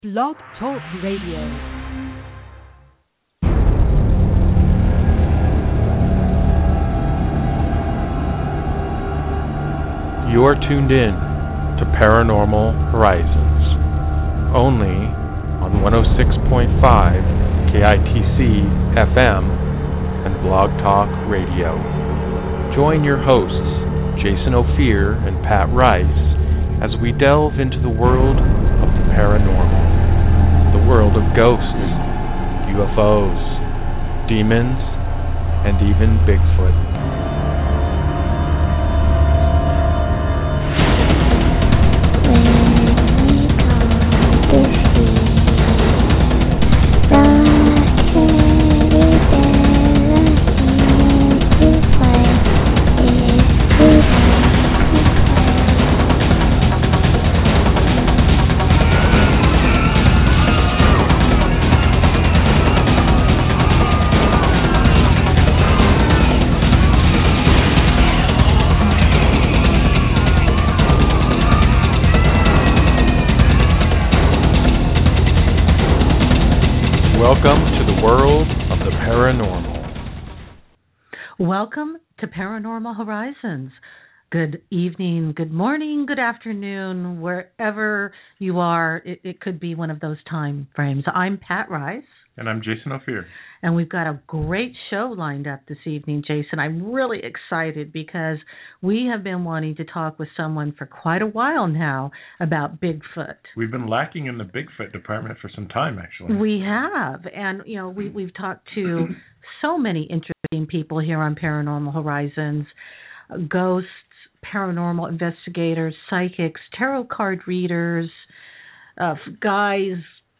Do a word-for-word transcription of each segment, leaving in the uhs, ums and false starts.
Blog Talk Radio. You are tuned in to Paranormal Horizons, only on one oh six point five K I T C F M and Blog Talk Radio. Join your hosts, Jason Ophir and Pat Rice, as we delve into the world of the paranormal, the world of ghosts, U F Os, demons, and even Bigfoot. Welcome to the world of the paranormal. Welcome to Paranormal Horizons. Good evening, good morning, good afternoon, wherever you are. It, it could be one of those time frames. I'm Pat Rice. And I'm Jason Ophir. And we've got a great show lined up this evening, Jason. I'm really excited because we have been wanting to talk with someone for quite a while now about Bigfoot. We've been lacking in the Bigfoot department for some time, actually. We have. And, you know, we, we've talked to so many interesting people here on Paranormal Horizons, ghosts, paranormal investigators, psychics, tarot card readers, uh, guys,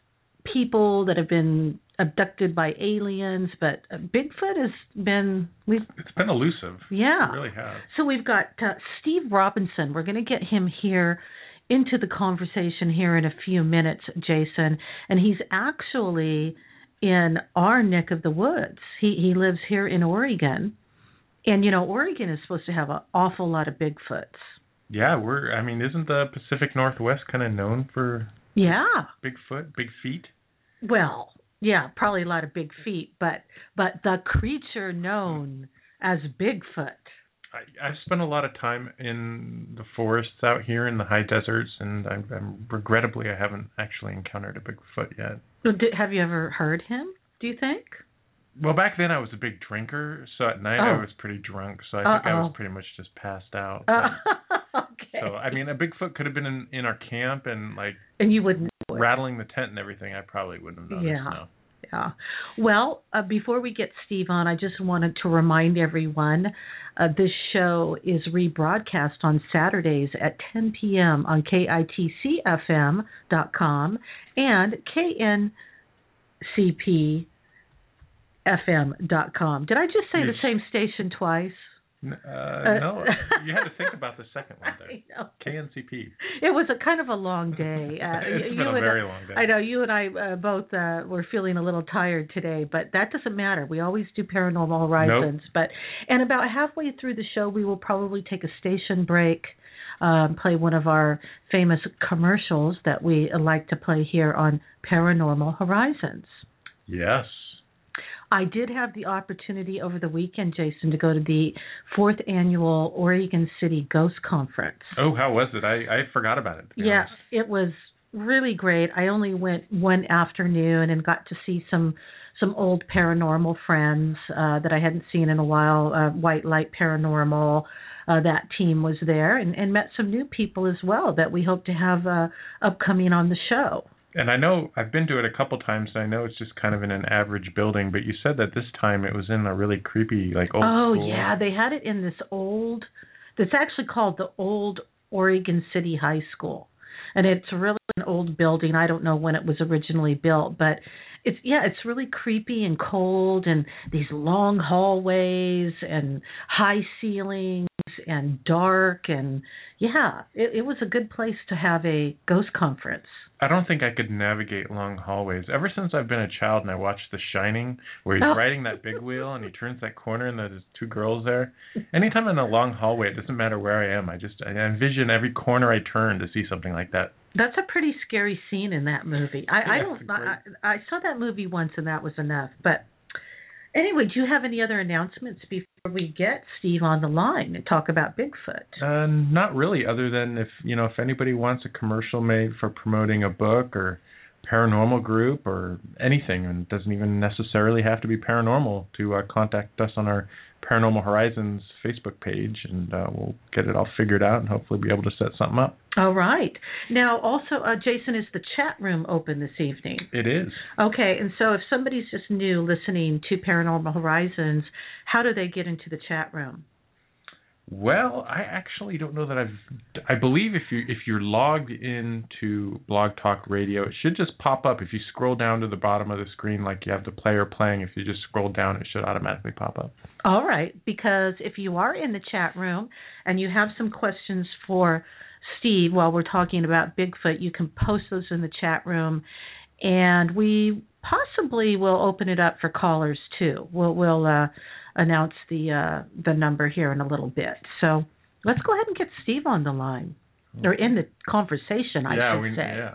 people that have been abducted by aliens, but uh, Bigfoot has been... We've, it's been elusive. Yeah. It really has. So we've got uh, Steve Robinson. We're going to get him here into the conversation here in a few minutes, Jason. And he's actually in our neck of the woods. He he lives here in Oregon. And, you know, Oregon is supposed to have an awful lot of Bigfoots. Yeah, we're, I mean, isn't the Pacific Northwest kind of known for... Yeah. Bigfoot, big feet? Well, yeah, probably a lot of big feet, but but the creature known as Bigfoot. I, I've spent a lot of time in the forests out here in the high deserts, and I'm, I'm regrettably I haven't actually encountered a Bigfoot yet. Did, have you ever heard him, do you think? Well, back then I was a big drinker, so at night oh. I was pretty drunk, so I Uh-oh. think I was pretty much just passed out. Uh, okay. So, I mean, a Bigfoot could have been in, in our camp and, like, and you wouldn't rattling the tent and everything. I probably wouldn't have noticed. Yeah. No. Yeah. Well, uh, before we get Steve on, I just wanted to remind everyone uh, this show is rebroadcast on Saturdays at ten p.m. on K I T C F M dot com and K N C P F M dot com. Did I just say the same station twice? Uh, no, you had to think about the second one there. I know. K N C P. It was a kind of a long day. Uh, it's you been a and, very long day. I know you and I uh, both uh, were feeling a little tired today, but that doesn't matter. We always do Paranormal Horizons. Nope. But and about halfway through the show, we will probably take a station break, um, play one of our famous commercials that we like to play here on Paranormal Horizons. Yes. I did have the opportunity over the weekend, Jason, to go to the fourth annual Oregon City Ghost Conference. Oh, how was it? I, I forgot about it. Yeah, it was really great. I only went one afternoon and got to see some some old paranormal friends uh, that I hadn't seen in a while. Uh, White Light Paranormal, uh, that team was there, and, and met some new people as well that we hope to have uh, upcoming on the show. And I know I've been to it a couple times, and I know it's just kind of in an average building, but you said that this time it was in a really creepy, like, old Oh, school. yeah, they had it in this old, that's actually called the Old Oregon City High School. And it's really an old building. I don't know when it was originally built, but it's, yeah, it's really creepy and cold, and these long hallways and high ceilings and dark, and yeah, it, it was a good place to have a ghost conference. I don't think I could navigate long hallways. Ever since I've been a child and I watched The Shining, where he's oh. riding that big wheel and he turns that corner and there's two girls there. Anytime in a long hallway, it doesn't matter where I am. I just I envision every corner I turn to see something like that. That's a pretty scary scene in that movie. I, yeah, I don't. I, I saw that movie once, and that was enough. But anyway, do you have any other announcements before we get Steve on the line and talk about Bigfoot? Uh, not really, other than if you know if anybody wants a commercial made for promoting a book or paranormal group or anything, and it doesn't even necessarily have to be paranormal, to uh, contact us on our Paranormal Horizons Facebook page, and uh, we'll get it all figured out and hopefully be able to set something up. All right. Now, also, uh, Jason, is the chat room open this evening? It is. Okay, and so if somebody's just new listening to Paranormal Horizons, how do they get into the chat room? Well, I actually don't know that I've. I believe if you if you're logged into Blog Talk Radio, it should just pop up. If you scroll down to the bottom of the screen, like you have the player playing, if you just scroll down, it should automatically pop up. All right, because if you are in the chat room and you have some questions for Steve while we're talking about Bigfoot, you can post those in the chat room, and we possibly will open it up for callers too. We'll we'll. Uh, announce the uh, the number here in a little bit. So let's go ahead and get Steve on the line, or in the conversation, I yeah, should we, say. Yeah.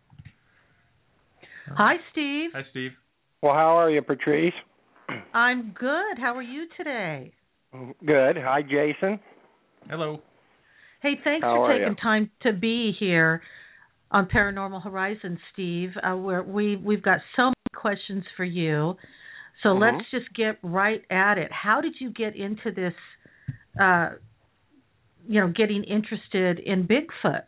Hi, Steve. Hi, Steve. Well, how are you, Patrice? I'm good. How are you today? Good. Hi, Jason. Hello. Hey, thanks how for are taking you? time to be here on Paranormal Horizons, Steve. Uh, we're, we, we've got so many questions for you. So mm-hmm. let's just get right at it. How did you get into this, uh, you know, getting interested in Bigfoot?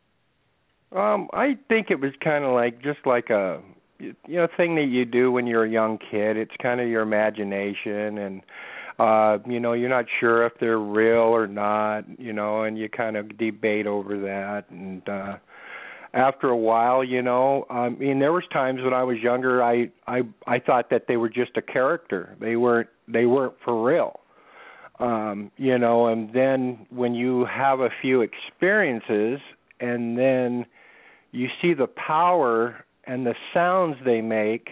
Um, I think it was kind of like just like a you know thing that you do when you're a young kid. It's kind of your imagination, and uh, you know you're not sure if they're real or not. You know, and you kind of debate over that. And uh, after a while, you know, I mean, there was times when I was younger, I I I thought that they were just a character. They weren't they weren't for real. Um, you know, and then when you have a few experiences, and then you see the power and the sounds they make,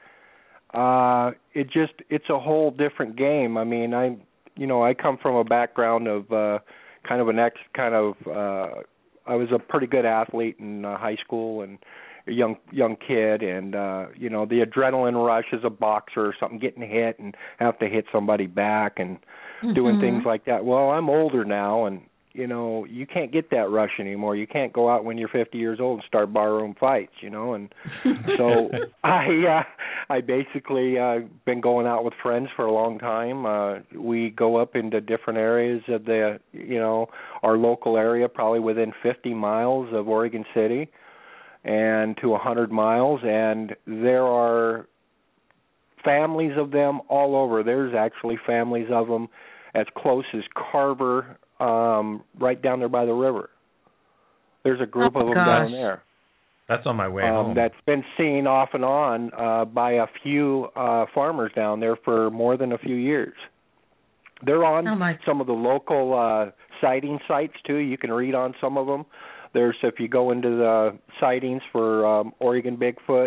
uh, it just, it's a whole different game. I mean, I, you know, I come from a background of uh, kind of an ex, kind of, uh, I was a pretty good athlete in uh, high school and a young young kid, and, uh, you know, the adrenaline rush as a boxer or something, getting hit and have to hit somebody back and mm-hmm. doing things like that. Well, I'm older now, and, you know, you can't get that rush anymore. You can't go out when you're fifty years old and start barroom fights, you know. And so I uh, I basically uh, been going out with friends for a long time. Uh, we go up into different areas of the, you know, our local area, probably within fifty miles of Oregon City and to one hundred miles. And there are families of them all over. There's actually families of them as close as Carver, Um, right down there by the river. There's a group oh, of them gosh. down there. That's on my way um, home. That's been seen off and on uh, by a few uh, farmers down there for more than a few years. They're on oh my. some of the local uh, sighting sites, too. You can read on some of them. There's, if you go into the sightings for um, Oregon Bigfoot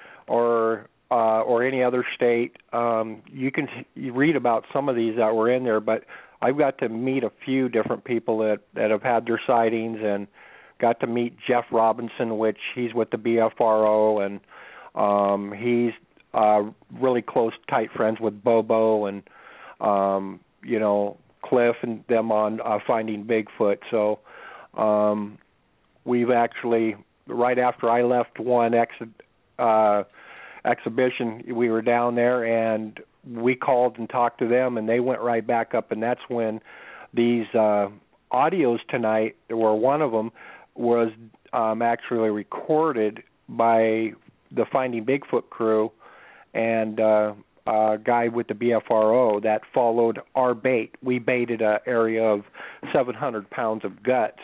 or uh, or any other state, um, you can you read about some of these that were in there, but I've got to meet a few different people that, that have had their sightings, and got to meet Jeff Robinson, which he's with the B F R O, and um, he's uh, really close, tight friends with Bobo and, um, you know, Cliff and them on uh, Finding Bigfoot. So um, we've actually, right after I left one ex, uh, exhibition, we were down there, and we called and talked to them, and they went right back up, and that's when these uh, audios tonight, where one of them was um, actually recorded by the Finding Bigfoot crew and uh, a guy with the B F R O that followed our bait. We baited an area of seven hundred pounds of guts,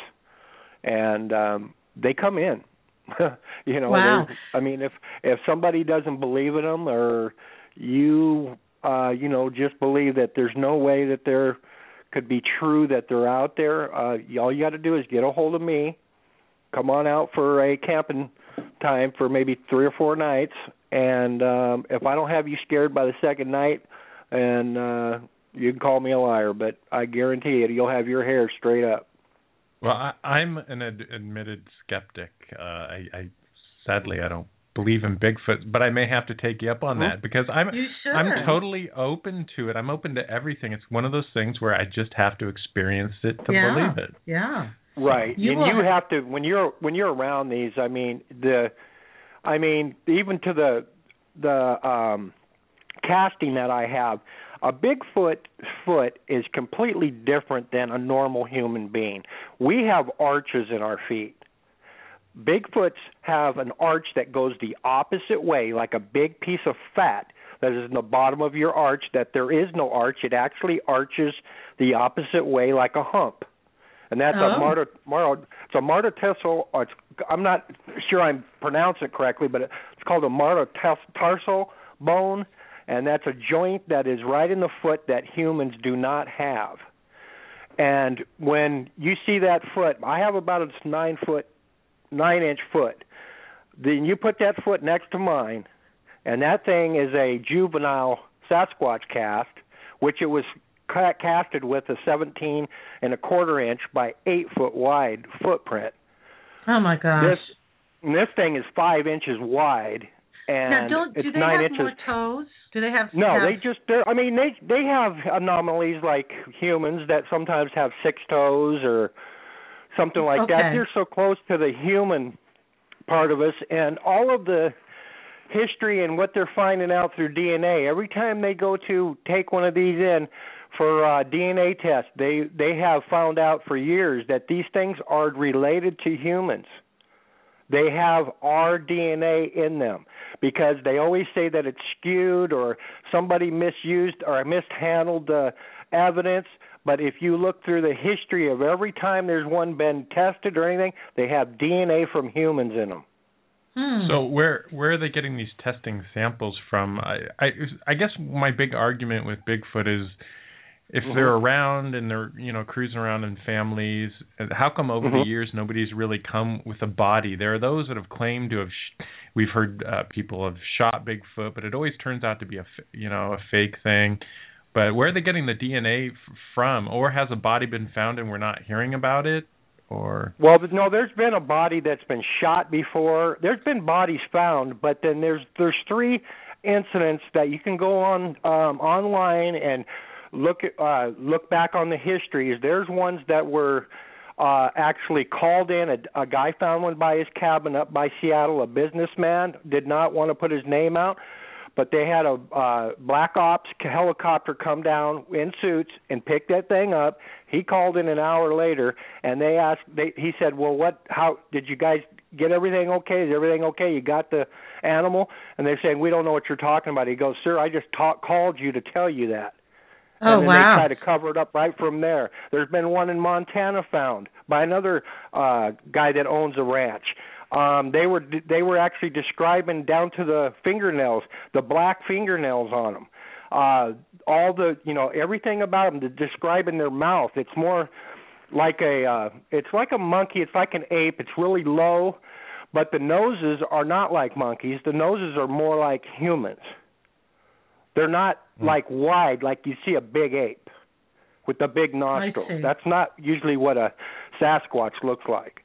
and um, they come in. you know, wow. I mean, if if somebody doesn't believe in them, or you, uh, you know, just believe that there's no way that there could be true that they're out there, uh, all you got to do is get a hold of me. Come on out for a camping time for maybe three or four nights, and um, if I don't have you scared by the second night, and uh, you can call me a liar, but I guarantee it, you'll have your hair straight up. Well, I, I'm an ad- admitted skeptic. Uh, I, I sadly I don't believe in Bigfoot, but I may have to take you up on that because I'm you should. I'm totally open to it. I'm open to everything. It's one of those things where I just have to experience it to yeah. believe it. Yeah. Right. You and you have to when you're when you're around these, I mean, the I mean, even to the the um casting that I have, a Bigfoot foot is completely different than a normal human being. We have arches in our feet. Bigfoots have an arch that goes the opposite way, like a big piece of fat that is in the bottom of your arch, that there is no arch. It actually arches the opposite way like a hump. And that's oh. a marta, marta, it's a metatarsal, or it's, I'm not sure I'm pronouncing it correctly, but it's called a metatarsal bone, and that's a joint that is right in the foot that humans do not have. And when you see that foot, I have about a nine foot nine inch foot. Then you put that foot next to mine, and that thing is a juvenile Sasquatch cast, which it was ca- casted with a seventeen and a quarter inch by eight foot wide footprint. Oh my gosh! This this thing is five inches wide, and now, don't, it's do they nine have inches. more toes? Do they have? No, have... they just. They're, I mean, they they have anomalies like humans that sometimes have six toes or something like okay. that. They're so close to the human part of us, and all of the history and what they're finding out through D N A. Every time they go to take one of these in for uh, D N A tests, they they have found out for years that these things are related to humans. They have our D N A in them because they always say that it's skewed or somebody misused or mishandled the evidence. But if you look through the history of every time there's one been tested or anything, they have D N A from humans in them. Hmm. So where where are they getting these testing samples from? I I, I guess my big argument with Bigfoot is if mm-hmm. they're around and they're you know cruising around in families, how come over mm-hmm. the years nobody's really come with a body? There are those that have claimed to have. Sh- we've heard uh, people have shot Bigfoot, but it always turns out to be a you know a fake thing. But where are they getting the D N A f- from? Or has a body been found and we're not hearing about it? Or Well, no, there's been a body that's been shot before. There's been bodies found, but then there's there's three incidents that you can go on um, online and look at, uh, look back on the histories. There's ones that were uh, actually called in. A, a guy found one by his cabin up by Seattle. A businessman did not want to put his name out. But they had a uh, black ops helicopter come down in suits and pick that thing up. He called in an hour later, and they asked. They, he said, "Well, what? How did you guys get everything okay? Is everything okay? You got the animal?" And they're saying, "We don't know what you're talking about." He goes, "Sir, I just talk, called you to tell you that." Oh, and then wow. they try to cover it up right from there. There's been one in Montana found by another uh, guy that owns a ranch. Um, they were they were actually describing down to the fingernails, the black fingernails on them, uh, all the you know everything about them. The, describing their mouth, it's more like a uh, it's like a monkey. It's like an ape. It's really low, but the noses are not like monkeys. The noses are more like humans. They're not mm. like wide like you see a big ape with the big nostrils. That's not usually what a Sasquatch looks like.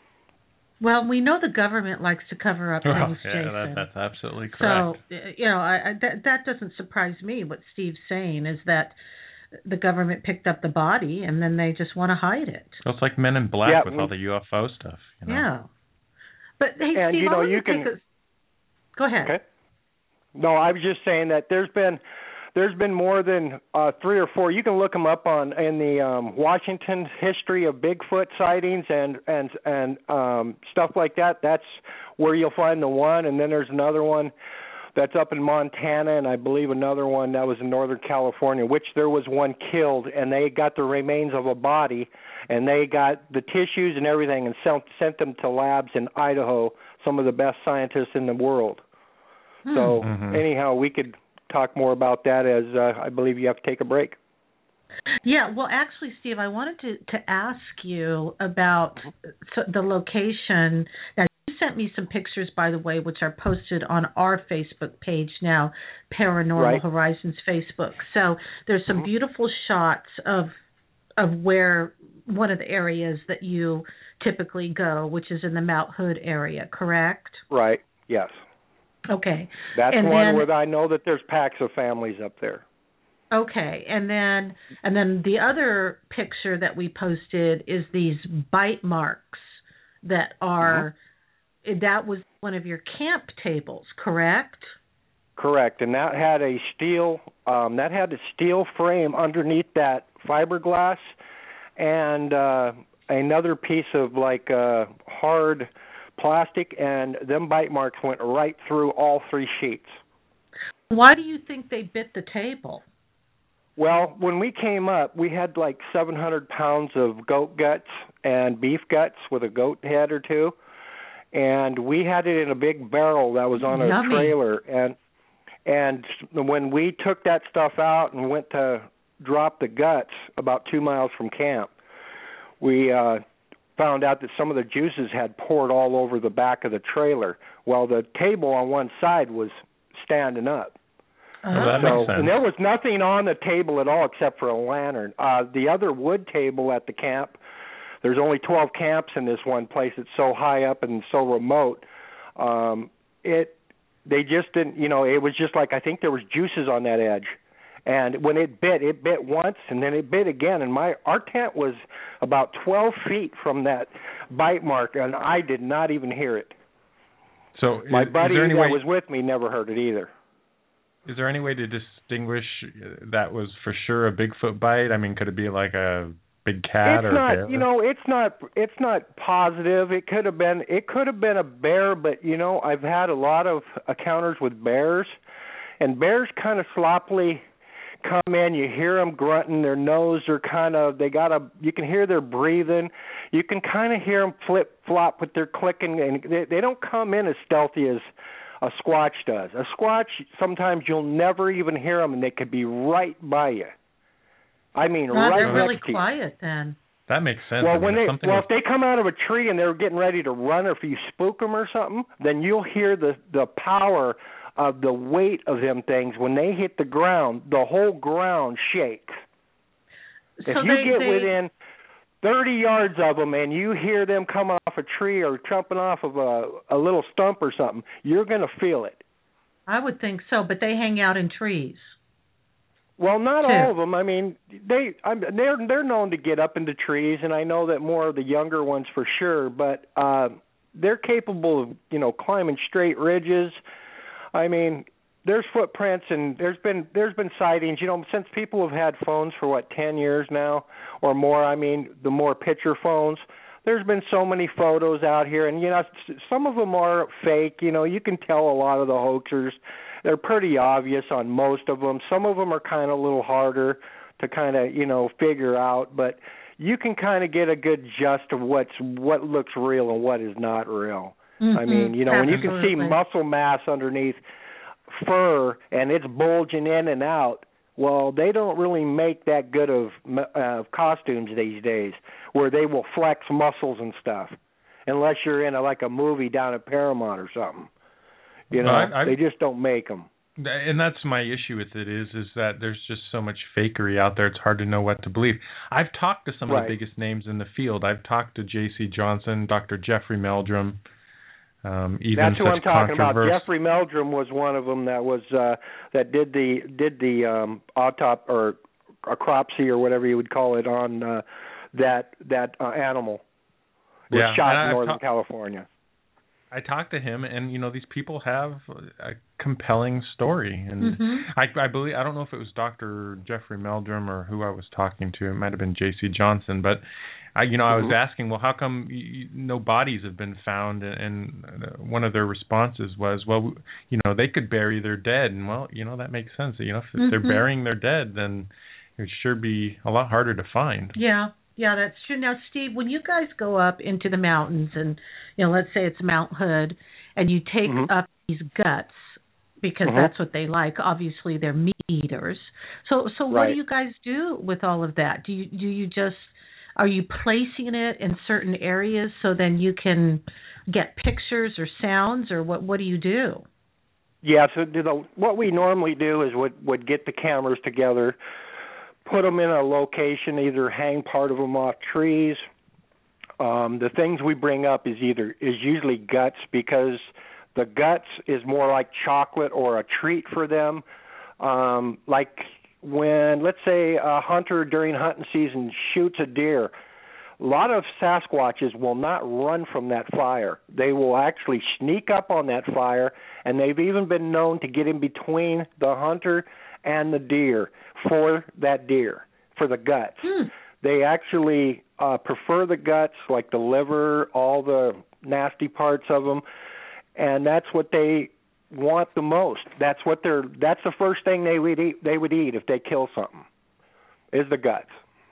Well, we know the government likes to cover up things, oh, yeah, Jason. That, that's absolutely correct. So, you know, I, I, that, that doesn't surprise me. What Steve's saying is that the government picked up the body and then they just want to hide it. So it's like Men in Black yeah, with we, all the U F O stuff. You know? Yeah. But, hey, and, Steve, you know, I you can... take a... Go ahead. Okay. No, I was just saying that there's been... There's been more than uh, three or four. You can look them up on in the um, Washington history of Bigfoot sightings and and and um, stuff like that. That's where you'll find the one. And then there's another one that's up in Montana, and I believe another one that was in Northern California, which there was one killed, and they got the remains of a body, and they got the tissues and everything, and sent sent them to labs in Idaho. Some of the best scientists in the world. Hmm. So mm-hmm. anyhow, we could talk more about that as uh, I believe you have to take a break. Yeah, well, actually, Steve, I wanted to, to ask you about the location. Now, you sent me some pictures, by the way, which are posted on our Facebook page now, Paranormal right. Horizons Facebook. So there's some mm-hmm. beautiful shots of of where one of the areas that you typically go, which is in the Mount Hood area, correct? Right. Yes. Okay. That's and one then, where I know that there's packs of families up there. Okay, and then and then the other picture that we posted is these bite marks that are mm-hmm. that was one of your camp tables, correct? Correct, and that had a steel um, that had a steel frame underneath that fiberglass, and uh, another piece of like uh, hard plastic, and them bite marks went right through all three sheets. Why do you think they bit the table? Well, when we came up, we had like seven hundred pounds of goat guts and beef guts with a goat head or two, and we had it in a big barrel that was on a Yummy. trailer. And and when we took that stuff out and went to drop the guts about two miles from camp, we uh, found out that some of the juices had poured all over the back of the trailer, while the table on one side was standing up. Well, that so, makes sense. And there was nothing on the table at all except for a lantern. Uh, the other wood table at the camp, there's only twelve camps in this one place. It's so high up and so remote. Um, it, they just didn't, you know, it was just like I think there was juices on that edge. And when it bit, it bit once and then it bit again. And my our tent was about twelve feet from that bite mark, and I did not even hear it. So my is, buddy is there any that way... was with me never heard it either. Is there any way to distinguish that was for sure a Bigfoot bite? I mean, could it be like a big cat it's or not, a bear? You know, it's not. It's not positive. It could have been. It could have been a bear, but you know, I've had a lot of encounters with bears, and bears kind of sloppily come in. You hear them grunting. Their nose are kind of. They got a. You can hear their breathing. You can kind of hear them flip flop with their clicking, and they, they don't come in as stealthy as a squatch does. A squatch, sometimes you'll never even hear them, and they could be right by you. I mean, no, right they're really next to you. quiet then. That makes sense. Well, I mean, when they something well, was... if they come out of a tree and they're getting ready to run, or if you spook them or something, then you'll hear the the power of the weight of them things. When they hit the ground, the whole ground shakes. So if you they, get they... within thirty yards of them and you hear them coming off a tree or jumping off of a, a little stump or something, you're going to feel it. I would think so, but they hang out in trees. Well, not too. all of them. I mean, they I'm, they're they're known to get up into trees, and I know that more of the younger ones for sure. But uh, they're capable of you know climbing straight ridges. I mean, there's footprints, and there's been there's been sightings. You know, since people have had phones for what ten years now or more. I mean, the more picture phones. There's been so many photos out here, and you know, some of them are fake. You know, you can tell a lot of the hoaxers. They're pretty obvious on most of them. Some of them are kind of a little harder to kind of you know figure out, but you can kind of get a good gist of what's what looks real and what is not real. Mm-hmm. I mean, you know, Absolutely. when you can see muscle mass underneath fur and it's bulging in and out. Well, they don't really make that good of uh, costumes these days, where they will flex muscles and stuff, unless you're in a, like a movie down at Paramount or something. You know, well, I, I, they just don't make them. And that's my issue with it is, is that there's just so much fakery out there. It's hard to know what to believe. I've talked to some right. of the biggest names in the field. I've talked to J C Johnson, Doctor Jeffrey Meldrum. Um, even That's who such I'm talking about. controvers- Jeffrey Meldrum was one of them that was uh, that did the did the um, autopsy or acropsy or whatever you would call it on uh, that that uh, animal. It was yeah, shot and in Northern ta- California. I talked to him, and you know these people have a compelling story, and mm-hmm. I, I believe I don't know if it was Doctor Jeffrey Meldrum or who I was talking to. It might have been J C Johnson, but I, you know, I was mm-hmm. asking, well, how come you, no bodies have been found? And one of their responses was, well, you know, they could bury their dead, and well, you know, that makes sense. You know, if mm-hmm. they're burying their dead, then it would sure be a lot harder to find. Yeah. Yeah, that's true. Now, Steve, when you guys go up into the mountains and, you know, let's say it's Mount Hood, and you take mm-hmm. up these guts, because mm-hmm. that's what they like. Obviously, they're meat eaters. So so what right. do you guys do with all of that? Do you do you just, are you placing it in certain areas so then you can get pictures or sounds, or what, what do you do? Yeah, so do the, what we normally do is would, would get the cameras together, put them in a location, either hang part of them off trees. Um, the things we bring up is either is usually guts, because the guts is more like chocolate or a treat for them. Um, like when, let's say, a hunter during hunting season shoots a deer, a lot of Sasquatches will not run from that fire. They will actually sneak up on that fire, and they've even been known to get in between the hunter and the deer for that deer, for the guts. Hmm. They actually uh, prefer the guts, like the liver, all the nasty parts of them, and that's what they want the most. That's what they're. That's the first thing they would eat. They would eat if they kill something, is the guts.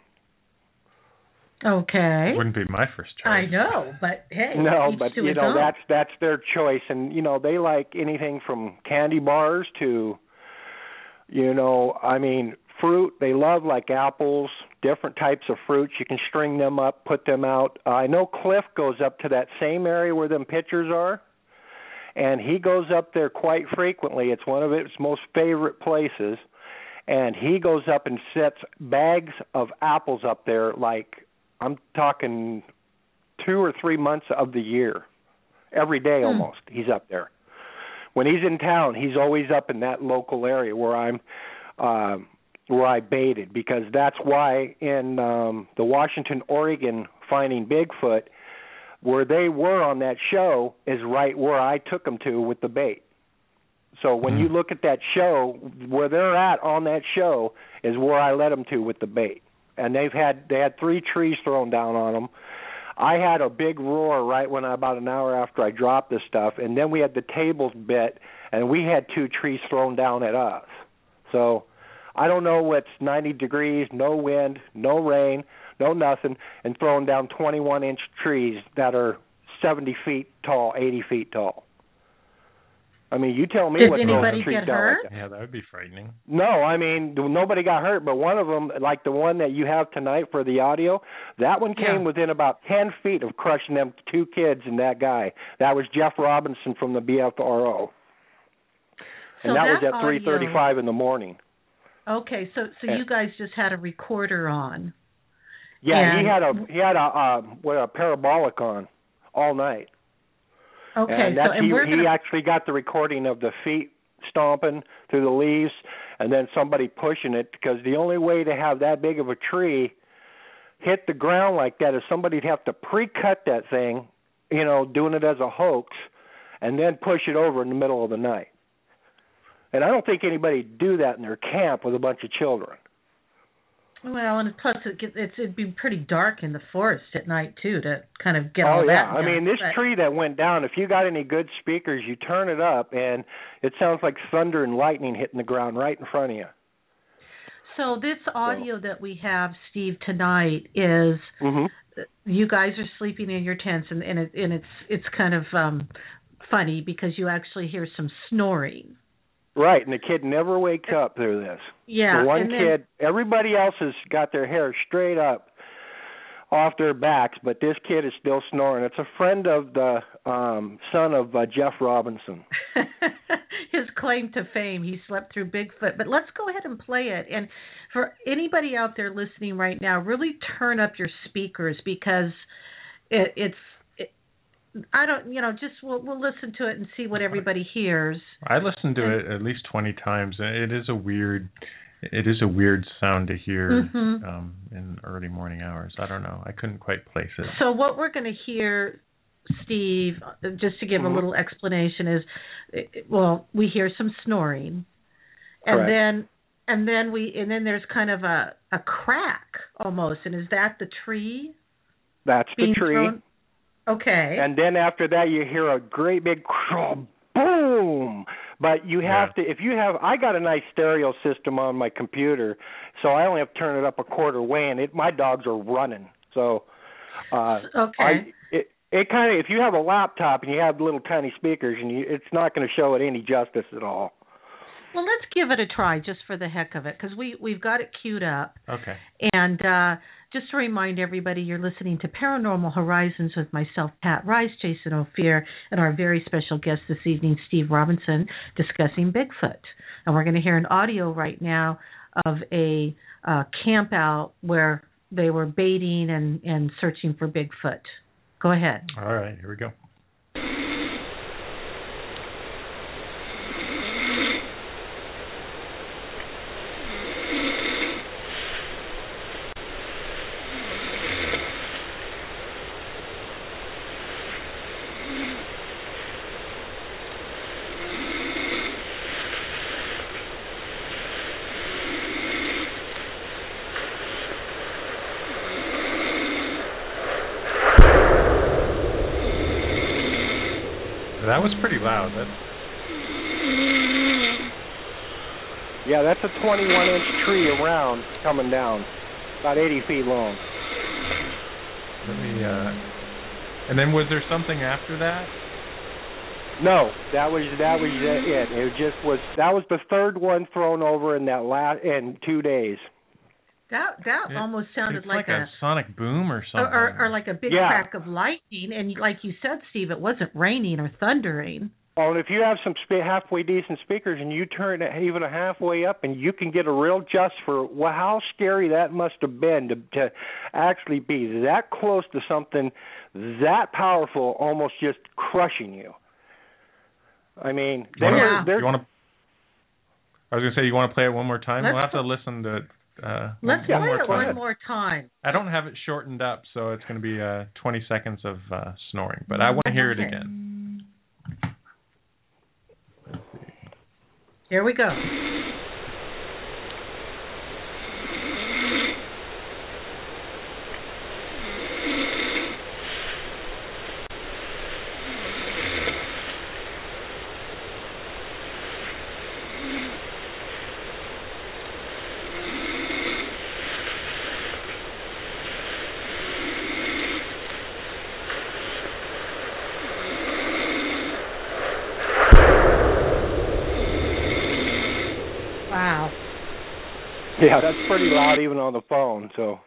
Okay. Wouldn't be my first choice. I know, but hey, no, each but to you his know own. that's that's their choice, and you know they like anything from candy bars to, you know, I mean, fruit. They love like apples, different types of fruits. You can string them up, put them out. Uh, I know Cliff goes up to that same area where them pictures are, and he goes up there quite frequently. It's one of his most favorite places, and he goes up and sets bags of apples up there, like I'm talking two or three months of the year, every day almost. Hmm. He's up there. When he's in town, he's always up in that local area where I'm, uh, where I baited, because that's why in um, the Washington, Oregon Finding Bigfoot, where they were on that show is right where I took them to with the bait. So when mm. you look at that show, where they're at on that show is where I led them to with the bait. And they've had they had three trees thrown down on them. I had a big roar right when I, about an hour after I dropped this stuff, and then we had the tables bit, and we had two trees thrown down at us. So I don't know what's ninety degrees, no wind, no rain, no nothing, and throwing down twenty-one inch trees that are seventy feet tall, eighty feet tall. I mean, you tell me Did what anybody throwing trees get down hurt? like that. Yeah, that would be frightening. No, I mean, nobody got hurt, but one of them, like the one that you have tonight for the audio, that one came yeah. within about ten feet of crushing them two kids and that guy. That was Jeff Robinson from the B F R O. So and that, that was at three thirty-five in the morning. Okay, so so and, you guys just had a recorder on. Yeah, and, he had a he had a uh, what a parabolic on all night. Okay, and that's, so and he, we're he gonna... actually got the recording of the feet stomping through the leaves, and then somebody pushing it, because the only way to have that big of a tree hit the ground like that is somebody'd have to pre-cut that thing, you know, doing it as a hoax, and then push it over in the middle of the night. And I don't think anybody'd do that in their camp with a bunch of children. Well, and plus it gets, it's, it'd be pretty dark in the forest at night, too, to kind of get oh, all yeah. that I done, mean, this but... tree that went down, if you got any good speakers, you turn it up, and it sounds like thunder and lightning hitting the ground right in front of you. So this audio so. that we have, Steve, tonight is mm-hmm. you guys are sleeping in your tents, and, and, it, and it's it's kind of um, funny because you actually hear some snoring. Right, and the kid never wakes up through this. Yeah. The one and then, kid, everybody else has got their hair straight up off their backs, but this kid is still snoring. It's a friend of the um, son of uh, Jeff Robinson. His claim to fame, he slept through Bigfoot. But let's go ahead and play it. And for anybody out there listening right now, really turn up your speakers, because it, it's I don't, you know, just we'll, we'll listen to it and see what everybody hears. I listened to and, it at least twenty times. It is a weird, it is a weird sound to hear mm-hmm. um, in early morning hours. I don't know. I couldn't quite place it. So what we're going to hear, Steve, just to give mm-hmm. a little explanation, is, well, we hear some snoring, and Correct. then and then we and then there's kind of a a crack almost, and is that the tree? That's the tree. Thrown? Okay. And then after that, you hear a great big boom. But you have yeah. to, if you have, I got a nice stereo system on my computer, so I only have to turn it up a quarter way, and it, my dogs are running. So, uh, okay. I, it it kind of, if you have a laptop and you have little tiny speakers, and you, it's not going to show it any justice at all. Well, let's give it a try just for the heck of it, because we, we've got it queued up. Okay. And uh, just to remind everybody, you're listening to Paranormal Horizons with myself, Pat Rice, Jason Ophir, and our very special guest this evening, Steve Robinson, discussing Bigfoot. And we're going to hear an audio right now of a uh, camp out where they were baiting and, and searching for Bigfoot. Go ahead. All right, here we go. That was pretty loud. That's... Yeah, that's a twenty-one inch tree around coming down, about eighty feet long. Let me, uh... And then was there something after that? No, that was that was it. It just was that was the third one thrown over in that last in two days. That that it, almost sounded it's like, like a, a sonic boom or something, or, or, or like a big yeah. crack of lightning. And like you said, Steve, it wasn't raining or thundering. Oh, and if you have some sp- halfway decent speakers and you turn it even a halfway up, and you can get a real just for well, how scary that must have been to to actually be that close to something that powerful, almost just crushing you. I mean, they yeah. were, you want to? I was gonna say, you want to play it one more time? Let's we'll have to listen to it. Uh, Let's one play more it time. one more time. I don't have it shortened up, so it's going to be uh, twenty seconds of uh, snoring, but I want to hear it again. Let's see. Here we go. Yeah, that's pretty loud even on the phone. So,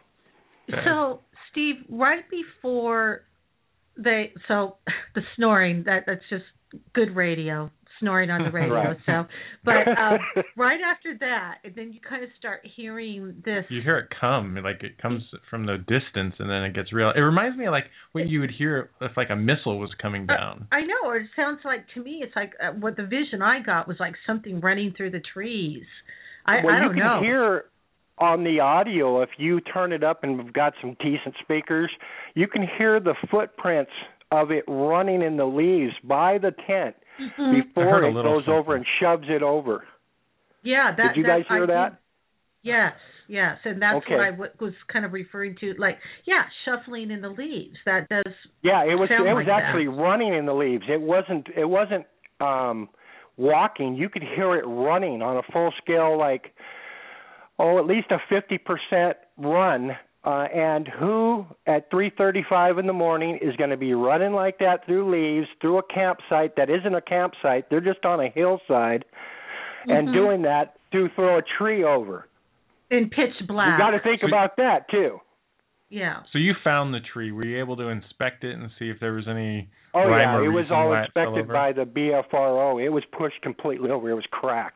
so Steve, right before they, so the snoring, that that's just good radio, snoring on the radio. Right. So, but um, right after that, and then you kind of start hearing this. You hear it come, like it comes from the distance, and then it gets real. It reminds me of like when you would hear if like a missile was coming down. I, I know, or it sounds like to me, it's like uh, what the vision I got was like something running through the trees. I, well, I don't you can know. hear on the audio, if you turn it up and we've got some decent speakers, you can hear the footprints of it running in the leaves by the tent mm-hmm. before it goes something. over and shoves it over. Yeah, that. Did you that, guys hear I that? Did, yes, yes, and that's okay. what I w- was kind of referring to, like, yeah, shuffling in the leaves. That does. Yeah, it was. Sound it was like actually that. running in the leaves. It wasn't. It wasn't. Um, walking, you could hear it running on a full scale, like, oh, at least a fifty percent run. Uh, and who at three thirty-five in the morning is going to be running like that through leaves, through a campsite that isn't a campsite, they're just on a hillside, mm-hmm. and doing that to throw a tree over. In pitch black. You got to think so about that, too. Yeah. So you found the tree. Were you able to inspect it and see if there was any Oh, rhyme yeah, or it was reason all why it fell inspected over? by the B F R O. It was pushed completely over. It was cracked.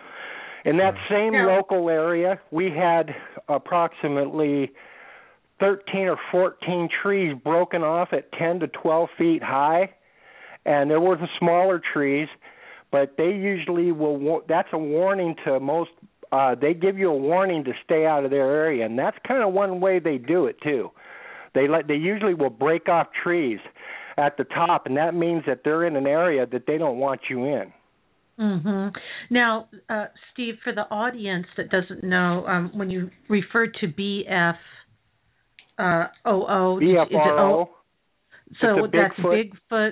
In that same yeah. local area, we had approximately thirteen or fourteen trees broken off at ten to twelve feet high, and there were the smaller trees, but they usually will, that's a warning to most, uh, they give you a warning to stay out of their area, and that's kind of one way they do it too. They let, they usually will break off trees at the top, and that means that they're in an area that they don't want you in. Mm-hmm. Now, uh, Steve, for the audience that doesn't know, um, when you refer to B F uh, O O, B F R O. Is it o? So that's Bigfoot. Bigfoot.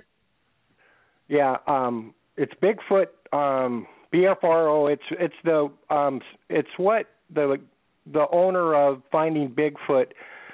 Yeah, um, it's Bigfoot. Um, B F R O. It's it's the um, it's what the the owner of Finding Bigfoot.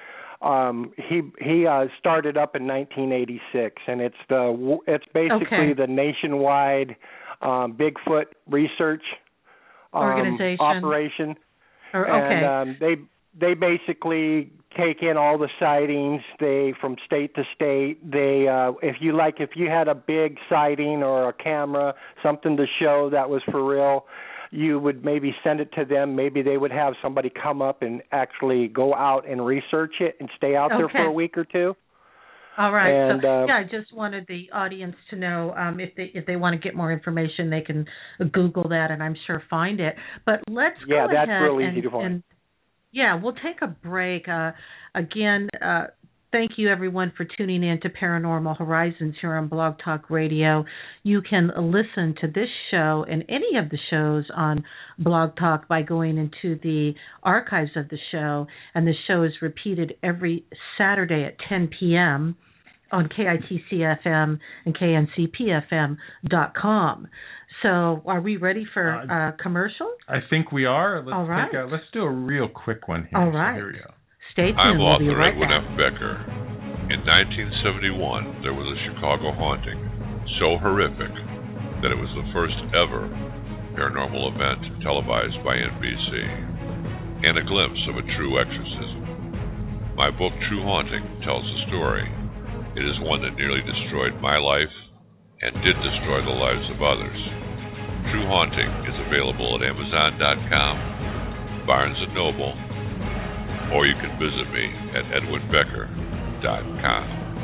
Um, he he uh, started up in nineteen eighty-six, and it's the it's basically okay. the nationwide um, Bigfoot research um, organization operation. Or, okay. And um, they they basically take in all the sightings. They from state to state. They uh, if you like if you had a big sighting or a camera, something to show that was for real, you would maybe send it to them. Maybe they would have somebody come up and actually go out and research it and stay out okay. there for a week or two. All right. And, so, uh, yeah, I just wanted the audience to know um, if they if they want to get more information, they can Google that and I'm sure find it. But let's yeah, go that's ahead real and, easy to find. And, yeah, we'll take a break. Uh, again, uh, thank you everyone for tuning in to Paranormal Horizons here on Blog Talk Radio. You can listen to this show and any of the shows on Blog Talk by going into the archives of the show, and the show is repeated every Saturday at ten p.m. on K I T C F M and K N C P F M dot com. So, are we ready for uh, uh, commercial? I think we are. Let's All right. Take a, let's do a real quick one here. All right. So here we go. Stay tuned. I'm we'll be author right Edwin back. F. Becker. In nineteen seventy-one, there was a Chicago haunting so horrific that it was the first ever paranormal event televised by N B C, and a glimpse of a true exorcism. My book, True Haunting, tells the story. It is one that nearly destroyed my life and did destroy the lives of others. True Haunting is available at Amazon dot com, Barnes and Noble, or you can visit me at Edwin Becker dot com.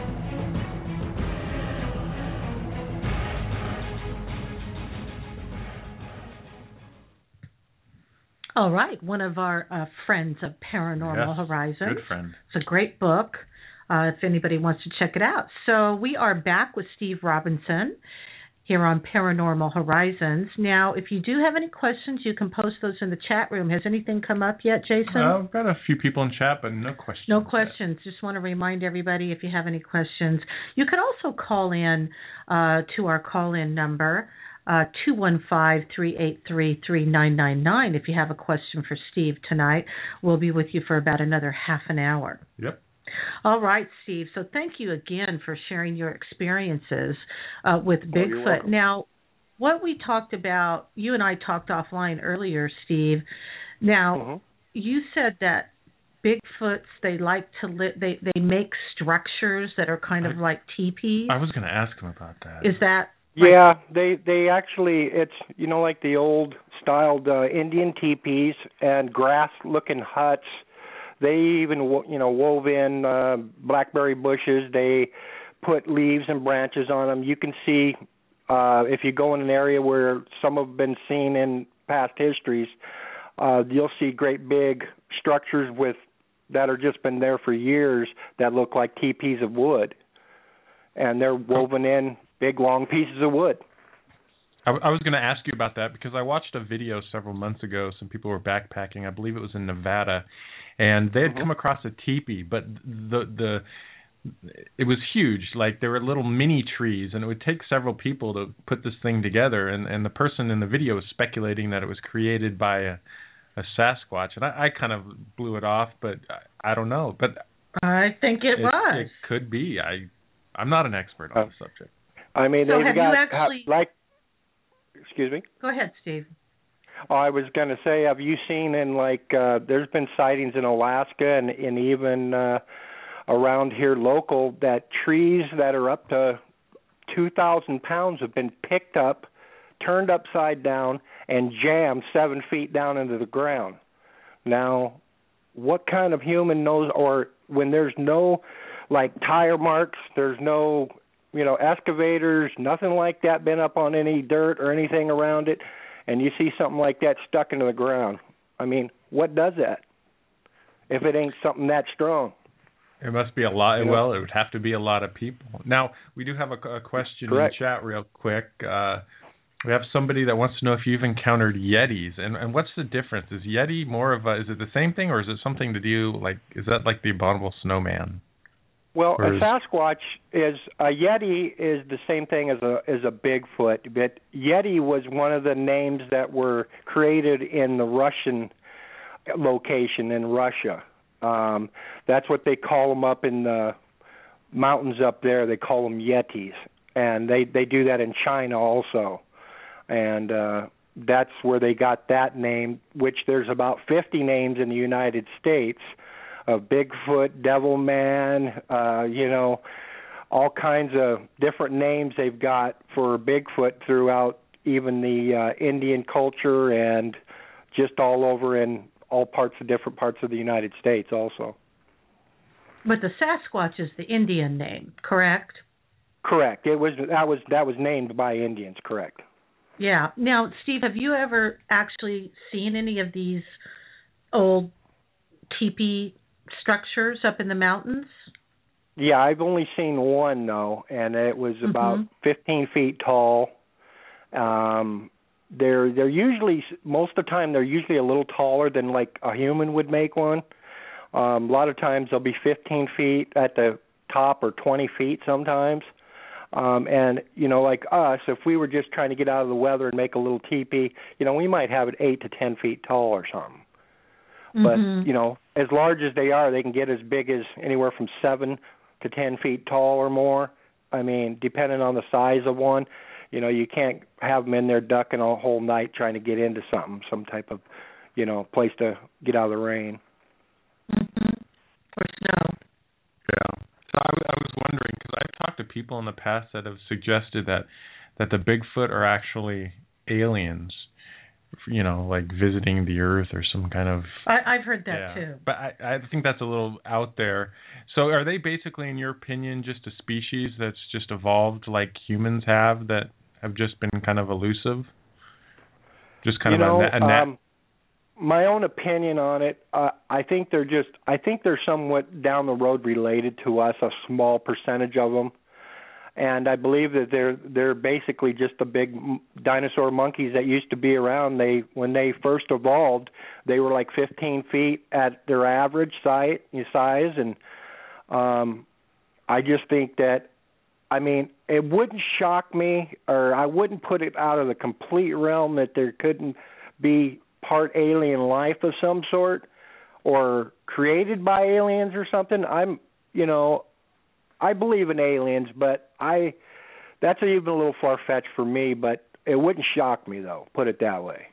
All right, one of our uh, friends of Paranormal Yes, Horizons. good friend. It's a great book uh, if anybody wants to check it out. So we are back with Steve Robinson here on Paranormal Horizons. Now, if you do have any questions, you can post those in the chat room. Has anything come up yet, Jason? Uh, I've got a few people in chat, but no questions. No questions. Just want to remind everybody, if you have any questions, you can also call in uh, to our call-in number, uh, two one five, three eight three, three nine nine nine. If you have a question for Steve tonight, we'll be with you for about another half an hour. Yep. All right, Steve. So thank you again for sharing your experiences uh, with Bigfoot. Oh, now, what we talked about, you and I talked offline earlier, Steve. Now, mm-hmm. you said that Bigfoots, they like to li- they they make structures that are kind of I, like teepees. I was going to ask him about that. Is that? Yeah, they they actually it's you know like the old styled uh, Indian teepees and grass looking huts. They even you know wove in uh, blackberry bushes. They put leaves and branches on them. You can see uh, if you go in an area where some have been seen in past histories, uh, you'll see great big structures with that are just been there for years that look like teepees of wood, and they're woven in big, long pieces of wood. I, I was going to ask you about that because I watched a video several months ago. Some people were backpacking. I believe it was in Nevada, and they had mm-hmm. come across a teepee, but the the it was huge. Like there were little mini trees, and it would take several people to put this thing together. And, and the person in the video was speculating that it was created by a, a Sasquatch, and I, I kind of blew it off, but I, I don't know. But I think it, it was. It could be. I I'm not an expert on uh, the subject. I mean, So they've have got you actually? ha- like. Excuse me. Go ahead, Steve. Oh, I was going to say, have you seen in like uh, there's been sightings in Alaska and, and even uh, around here local that trees that are up to two thousand pounds have been picked up, turned upside down, and jammed seven feet down into the ground. Now, what kind of human knows, or when there's no like tire marks, there's no you know excavators, nothing like that been up on any dirt or anything around it, and you see something like that stuck into the ground. I mean, what does that if it ain't something that strong? It must be a lot. You know? Well, it would have to be a lot of people. Now, we do have a, a question Correct. in the chat real quick. Uh, we have somebody that wants to know if you've encountered Yetis, and, and what's the difference? Is Yeti more of a, is it the same thing, or is it something to do, like, is that like the abominable snowman? Well, Or a is- Sasquatch is a Yeti is the same thing as a as a Bigfoot, but Yeti was one of the names that were created in the Russian location in Russia. Um, that's what they call them up in the mountains up there. They call them Yetis, and they they do that in China also, and uh, that's where they got that name. Which there's about fifty names in the United States of Bigfoot, Devil Man, uh, you know, all kinds of different names they've got for Bigfoot throughout even the uh, Indian culture, and just all over in all parts of different parts of the United States also. But the Sasquatch is the Indian name, correct? Correct. It was that was that was named by Indians, correct. Yeah. Now, Steve, have you ever actually seen any of these old teepee structures up in the mountains? Yeah, I've only seen one though, and it was about mm-hmm. fifteen feet tall. Um, they're they're usually most of the time they're usually a little taller than like a human would make one. Um, a lot of times they'll be fifteen feet at the top or twenty feet sometimes. Um, and you know, like us, if we were just trying to get out of the weather and make a little teepee, you know, we might have it eight to ten feet tall or something. Mm-hmm. But you know, as large as they are, they can get as big as anywhere from seven to ten feet tall or more. I mean, depending on the size of one, you know, you can't have them in there ducking a whole night trying to get into something, some type of, you know, place to get out of the rain. Mm-hmm. Or snow. Yeah. So I, I was wondering, because I've talked to people in the past that have suggested that that the Bigfoot are actually aliens, you know, like visiting the Earth or some kind of... I, I've heard that yeah. too. But I, I think that's a little out there. So are they basically, in your opinion, just a species that's just evolved like humans have, that have just been kind of elusive? Just kind you of know, a, a nat- um, my own opinion on it, uh, I think they're just, I think they're somewhat down the road related to us, a small percentage of them. And I believe that they're they're basically just the big dinosaur monkeys that used to be around. They when they first evolved, they were like fifteen feet at their average size, size and um, I just think that, I mean, it wouldn't shock me, or I wouldn't put it out of the complete realm that there couldn't be part alien life of some sort, or created by aliens or something. I'm, you know. I believe in aliens, but I that's even a little far-fetched for me, but it wouldn't shock me, though, put it that way.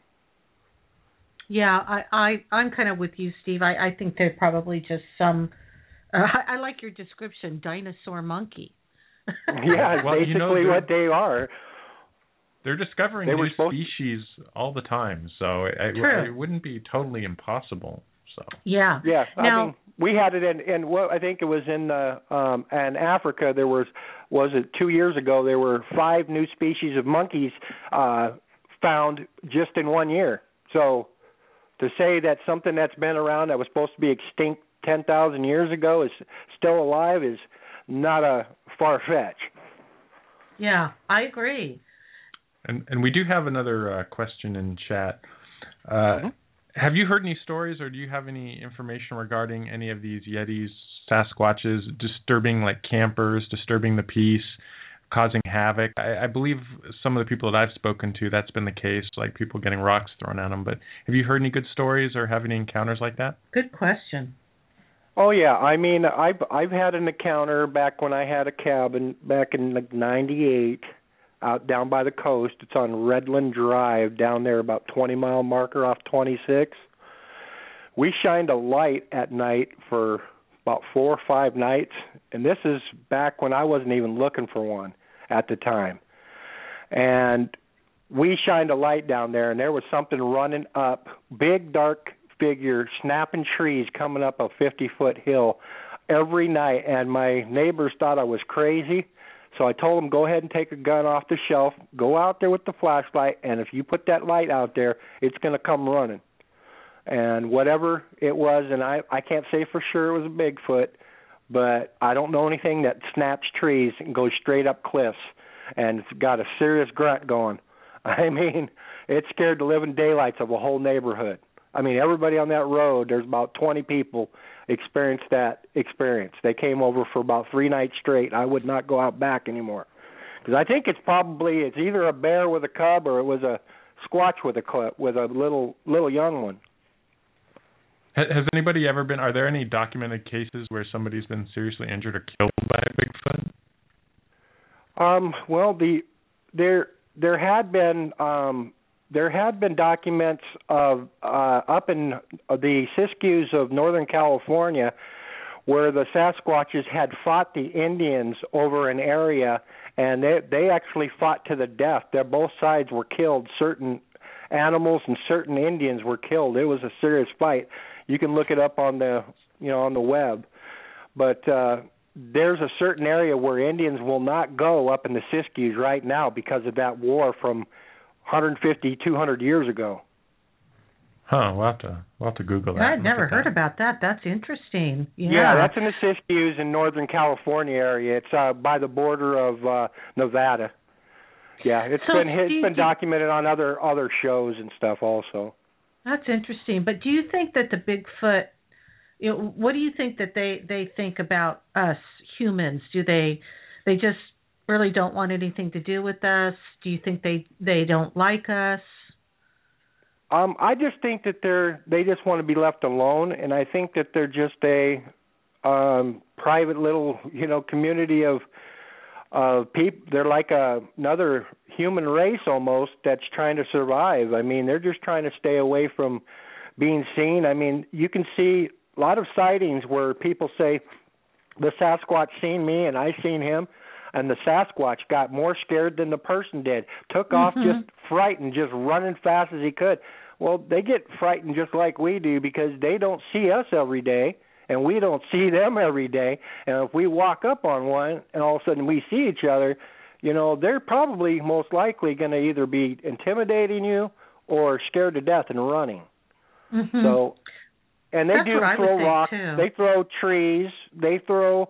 Yeah, I, I, I'm kind of with you, Steve. I, I think they're probably just some, uh, I, I like your description, dinosaur monkey. Yeah, well, basically you know, what they are. They're discovering they new supposed... species all the time, so it, True. it wouldn't be totally impossible. So Yeah. Yeah, now, I mean, we had it in, in well, I think it was in uh, um, in Africa. There was was it two years ago? There were five new species of monkeys uh, found just in one year. So to say that something that's been around that was supposed to be extinct ten thousand years ago is still alive is not a far fetch. Yeah, I agree. And and we do have another uh, question in chat. Uh, mm-hmm. Have you heard any stories, or do you have any information regarding any of these Yetis, Sasquatches, disturbing like campers, disturbing the peace, causing havoc? I, I believe some of the people that I've spoken to, that's been the case, like people getting rocks thrown at them. But have you heard any good stories or have any encounters like that? Good question. Oh yeah, I mean, I've I've had an encounter back when I had a cabin back in like ninety-eight. Out down by the coast. It's on Redland Drive down there, about twenty mile marker off twenty-six. We shined a light at night for about four or five nights, and this is back when I wasn't even looking for one at the time. And we shined a light down there, and there was something running up, big dark figure, snapping trees coming up a fifty-foot hill every night, and my neighbors thought I was crazy. So I told them, go ahead and take a gun off the shelf, go out there with the flashlight, and if you put that light out there, it's going to come running. And whatever it was, and I, I can't say for sure it was a Bigfoot, but I don't know anything that snaps trees and goes straight up cliffs and it's got a serious grunt going. I mean, it scared the living daylights of a whole neighborhood. I mean, everybody on that road, there's about twenty people experienced that experience. They came over for about three nights straight. I would not go out back anymore. Because I think it's probably, it's either a bear with a cub or it was a squatch with a cub, with a little little young one. Has anybody ever been, are there any documented cases where somebody's been seriously injured or killed by a Bigfoot? Um, well, the there there had been um, there had been documents of uh, up in the Siskiyous of Northern California where the Sasquatches had fought the Indians over an area, and they they actually fought to the death. They're, both sides were killed. Certain animals and certain Indians were killed. It was a serious fight. You can look it up on the you know on the web. But uh, there's a certain area where Indians will not go up in the Siskiyous right now because of that war from one hundred fifty, two hundred years ago. Huh, we'll have to, we'll have to Google that. I'd never heard that. about that. That's interesting. Yeah. yeah, that's in the Siskiyous in Northern California area. It's uh, by the border of uh, Nevada. Yeah, it's so been it's you, been documented on other other shows and stuff also. That's interesting. But do you think that the Bigfoot, you know, what do you think that they, they think about us humans? Do they they just really don't want anything to do with us? Do you think they they don't like us? Um, I just think that they're they just want to be left alone, and I think that they're just a um, private little you know community of of people. They're like a, another human race almost that's trying to survive. I mean, they're just trying to stay away from being seen. I mean, you can see a lot of sightings where people say the Sasquatch seen me and I seen him, and the Sasquatch got more scared than the person did, took mm-hmm. off just frightened, just running fast as he could. Well, they get frightened just like we do because they don't see us every day, and we don't see them every day. And if we walk up on one and all of a sudden we see each other, you know, they're probably most likely going to either be intimidating you or scared to death and running. Mm-hmm. So, and they That's do throw rocks, too. They throw trees, they throw,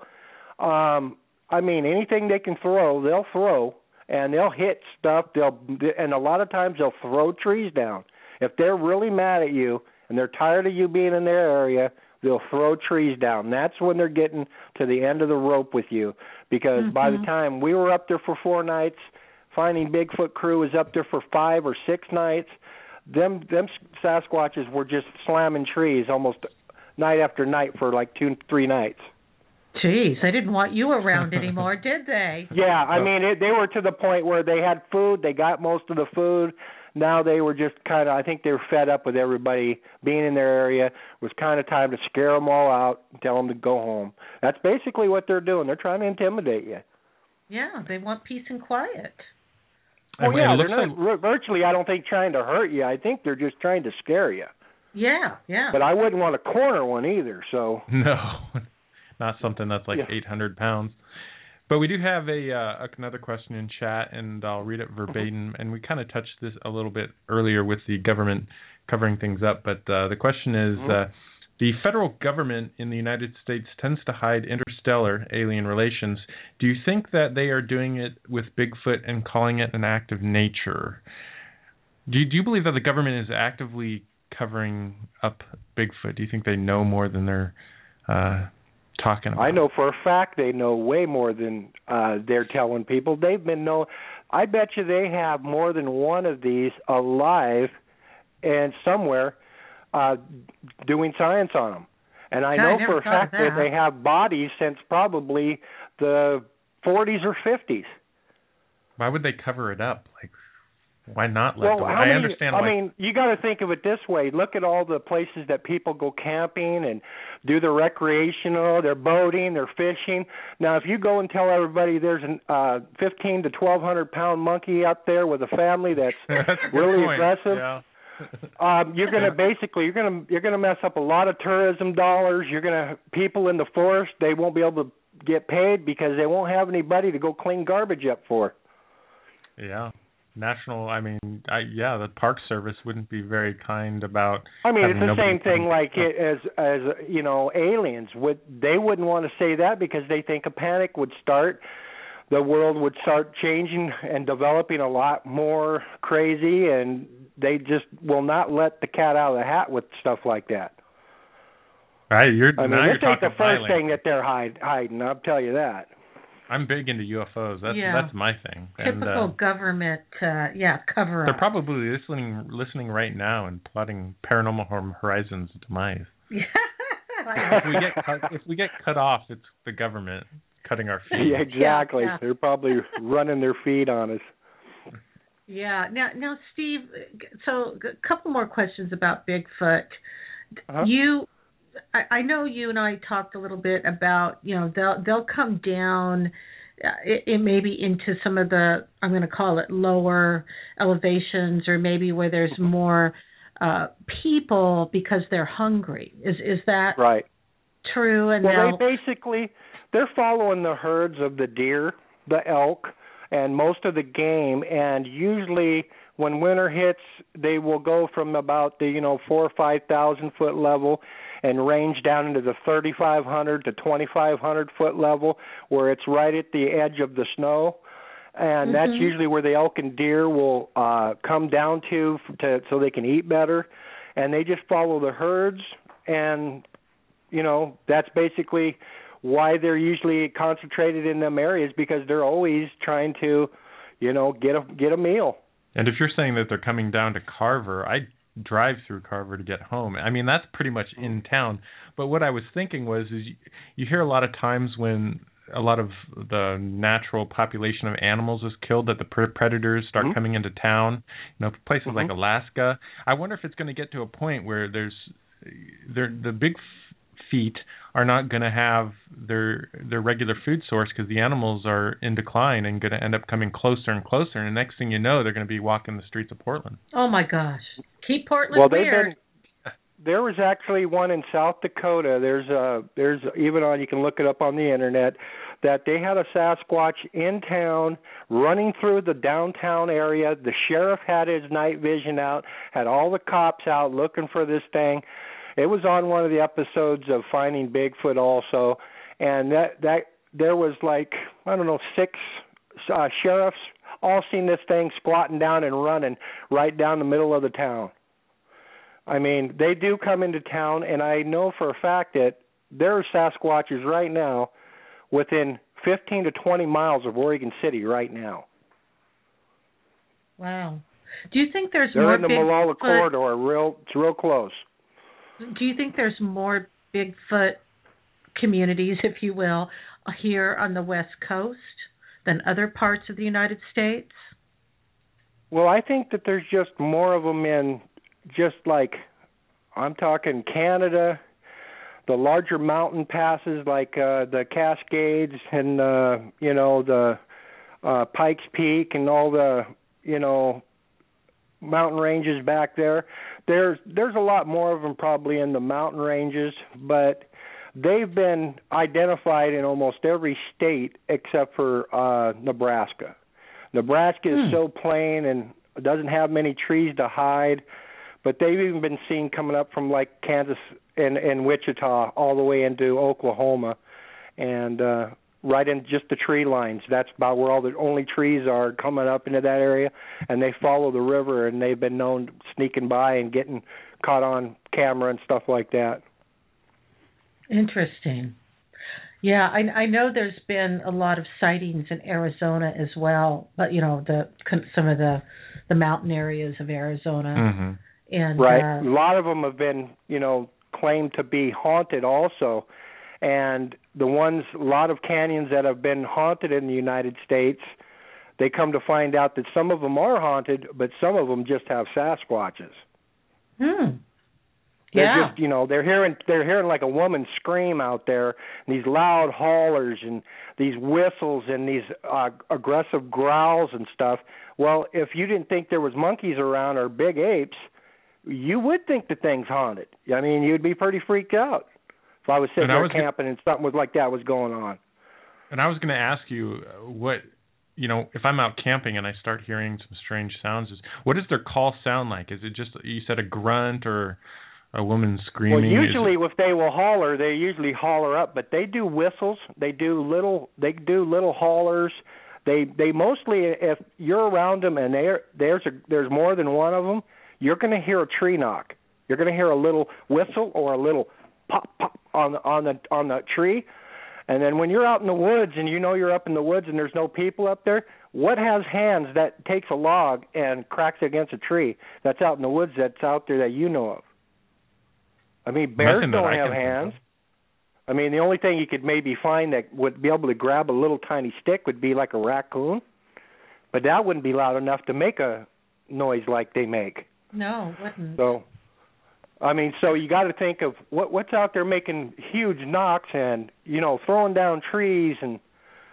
um, I mean, anything they can throw, they'll throw, and they'll hit stuff. They'll, and a lot of times they'll throw trees down. If they're really mad at you and they're tired of you being in their area, they'll throw trees down. That's when they're getting to the end of the rope with you, because mm-hmm. by the time we were up there for four nights, Finding Bigfoot crew was up there for five or six nights. Them them Sasquatches were just slamming trees almost night after night for like two, three nights. Jeez, they didn't want you around anymore, did they? Yeah, I mean, it, they were to the point where they had food. They got most of the food. Now they were just kind of, I think they were fed up with everybody being in their area. It was kind of time to scare them all out and tell them to go home. That's basically what they're doing. They're trying to intimidate you. Yeah, they want peace and quiet. Oh, well, yeah, they're not like... virtually, I don't think, trying to hurt you. I think they're just trying to scare you. Yeah, yeah. But I wouldn't want to corner one either, so. No, not something that's like yeah. eight hundred pounds. But we do have a uh, another question in chat, and I'll read it verbatim. And we kind of touched this a little bit earlier with the government covering things up. But uh, the question is, mm-hmm. uh, the federal government in the United States tends to hide interstellar alien relations. Do you think that they are doing it with Bigfoot and calling it an act of nature? Do you, do you believe that the government is actively covering up Bigfoot? Do you think they know more than they're uh, talking about? I know for a fact they know way more than uh, they're telling people. They've been know. I bet you they have more than one of these alive and somewhere uh, doing science on them. And I know I for a fact that. that they have bodies since probably the forties or fifties. Why would they cover it up? Like, why not let well, them? I many, I understand. I mean, you got to think of it this way. Look at all the places that people go camping and do their recreational, they're boating, they're fishing. Now, if you go and tell everybody there's a uh, fifteen to twelve hundred pound monkey out there with a family that's, that's really point. aggressive, yeah. um, you're going to basically you're going to you're going to mess up a lot of tourism dollars. You're going to people in the forest, they won't be able to get paid because they won't have anybody to go clean garbage up for. Yeah. National, I mean, I, yeah, the Park Service wouldn't be very kind about. I mean, it's the nobody same thing like it, as as you know, aliens would. They wouldn't want to say that because they think a panic would start. The world would start changing and developing a lot more crazy, and they just will not let the cat out of the hat with stuff like that. Right, you're. I mean, now this you're ain't the talking first violent. thing that they're hide, hiding. I'll tell you that. I'm big into U F Os. That's yeah. that's my thing. Typical and, uh, government, uh, yeah, cover up. They're probably listening listening right now and plotting Paranormal Horizons' demise. Yeah. if we get cut, if we get cut off, it's the government cutting our feet. Yeah, exactly. Yeah, yeah. They're probably running their feet on us. Yeah. Now, now, Steve. So, a couple more questions about Bigfoot. Uh-huh. You. I, I know you and I talked a little bit about, you know, they'll they'll come down it, it may be into some of the, I'm going to call it lower elevations, or maybe where there's more uh, people because they're hungry. Is is that right? True? And well, they basically they're following the herds of the deer, the elk, and most of the game. And usually, when winter hits, they will go from about the you know four or five thousand foot level and range down into the thirty-five hundred to twenty-five hundred foot level, where it's right at the edge of the snow. And mm-hmm. that's usually where the elk and deer will uh, come down to, to so they can eat better. And they just follow the herds, and you know that's basically why they're usually concentrated in them areas, because they're always trying to, you know, get a get a meal. And if you're saying that they're coming down to Carver, I drive through Carver to get home. I mean, that's pretty much in town. But what I was thinking was, is you, you hear a lot of times when a lot of the natural population of animals is killed, that the predators start mm-hmm. coming into town. You know, places mm-hmm. like Alaska. I wonder if it's going to get to a point where there's, the big feet are not going to have their their regular food source, because the animals are in decline and going to end up coming closer and closer. And the next thing you know, they're going to be walking the streets of Portland. Oh my gosh! Keep Portland well, weird. They've been, there was actually one in South Dakota. There's a there's even on you can look it up on the internet, that they had a Sasquatch in town running through the downtown area. The sheriff had his night vision out, had all the cops out looking for this thing. It was on one of the episodes of Finding Bigfoot also, and that that there was like, I don't know, six uh, sheriffs all seen this thing squatting down and running right down the middle of the town. I mean, they do come into town, and I know for a fact that there are Sasquatches right now within fifteen to twenty miles of Oregon City right now. Wow. Do you think there's They're more in the Bigfoot? Molalla corridor, real it's real close. Do you think there's more Bigfoot communities, if you will, here on the West Coast than other parts of the United States? Well, I think that there's just more of them in, just like, I'm talking Canada, the larger mountain passes like uh, the Cascades and, uh, you know, the uh, Pikes Peak and all the, you know, mountain ranges back there. There's there's a lot more of them probably in the mountain ranges, but they've been identified in almost every state except for uh, Nebraska. Nebraska is hmm. so plain and doesn't have many trees to hide, but they've even been seen coming up from like Kansas and, and Wichita all the way into Oklahoma, and uh, right in just the tree lines. That's about where all the only trees are coming up into that area, and they follow the river, and they've been known sneaking by and getting caught on camera and stuff like that. Interesting. Yeah, I, I know there's been a lot of sightings in Arizona as well, but you know the some of the the mountain areas of Arizona, mm-hmm. and right, uh, a lot of them have been you know claimed to be haunted also. And the ones, a lot of canyons that have been haunted in the United States, they come to find out that some of them are haunted, but some of them just have Sasquatches. Hmm. They're Yeah. just, you know, they're hearing, they're hearing like a woman scream out there, and these loud hollers and these whistles and these uh, aggressive growls and stuff. Well, if you didn't think there was monkeys around or big apes, you would think the thing's haunted. I mean, you'd be pretty freaked out. If I was sitting there camping and something was like that was going on. And I was going to ask you what, you know, if I'm out camping and I start hearing some strange sounds, is what does their call sound like? Is it just, you said a grunt or a woman screaming? Well, usually if they will holler, they usually holler up, but they do whistles. They do little, they do little hollers. They they mostly, if you're around them and they're, there's a, there's more than one of them, you're going to hear a tree knock. You're going to hear a little whistle or a little pop pop on the on the on the tree, and then when you're out in the woods and you know you're up in the woods and there's no people up there, what has hands that takes a log and cracks it against a tree that's out in the woods that's out there that you know of? I mean, bears Nothing don't I have hands. I mean, the only thing you could maybe find that would be able to grab a little tiny stick would be like a raccoon, but that wouldn't be loud enough to make a noise like they make. No, it wouldn't. So. I mean, so you got to think of what what's out there making huge knocks and, you know, throwing down trees and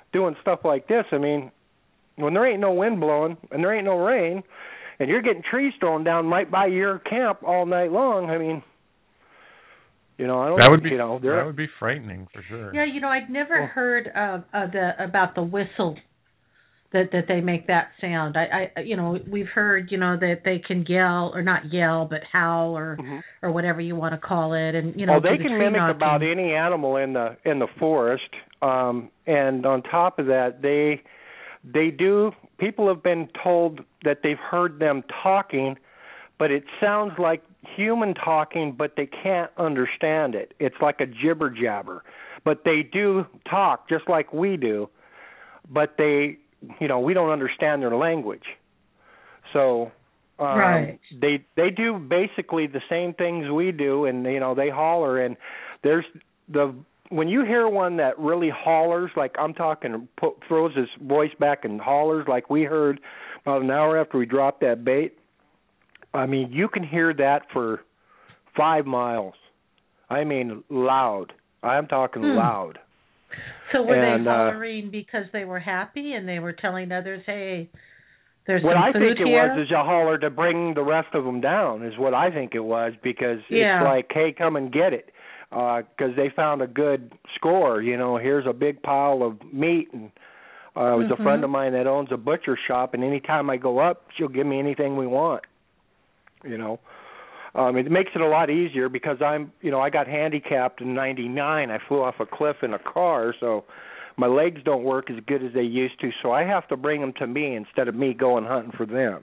doing stuff like this. I mean, when there ain't no wind blowing and there ain't no rain, and you're getting trees thrown down right by your camp all night long, I mean, you know, I don't. That would be you know, that would be frightening for sure. Yeah, you know, I'd never well, heard of, of the about the whistle that that they make that sound. I, I, you know, we've heard, you know, that they can yell or not yell, but howl or mm-hmm. or whatever you want to call it, and you know, well, they the can mimic knocking. about any animal in the in the forest. Um, and on top of that, they they do. People have been told that they've heard them talking, but it sounds like human talking, but they can't understand it. It's like a jibber jabber, but they do talk just like we do, but they, you know, we don't understand their language. So um, right. they they do basically the same things we do, and you know, they holler. And there's the when you hear one that really hollers, like I'm talking, put, throws his voice back and hollers like we heard about an hour after we dropped that bait. I mean, you can hear that for five miles. I mean, loud. I'm talking hmm. loud. So were and, they uh, hollering because they were happy and they were telling others, "Hey, there's what some I food think it here"? was is a holler to bring the rest of them down. Is what I think it was, because yeah. it's like, "Hey, come and get it," because uh, they found a good score. You know, here's a big pile of meat, and uh, it was mm-hmm. a friend of mine that owns a butcher shop, and anytime I go up, she'll give me anything we want. You know, um, it makes it a lot easier because I'm, you know, I got handicapped in ninety-nine. I flew off a cliff in a car, so my legs don't work as good as they used to. So I have to bring them to me instead of me going hunting for them.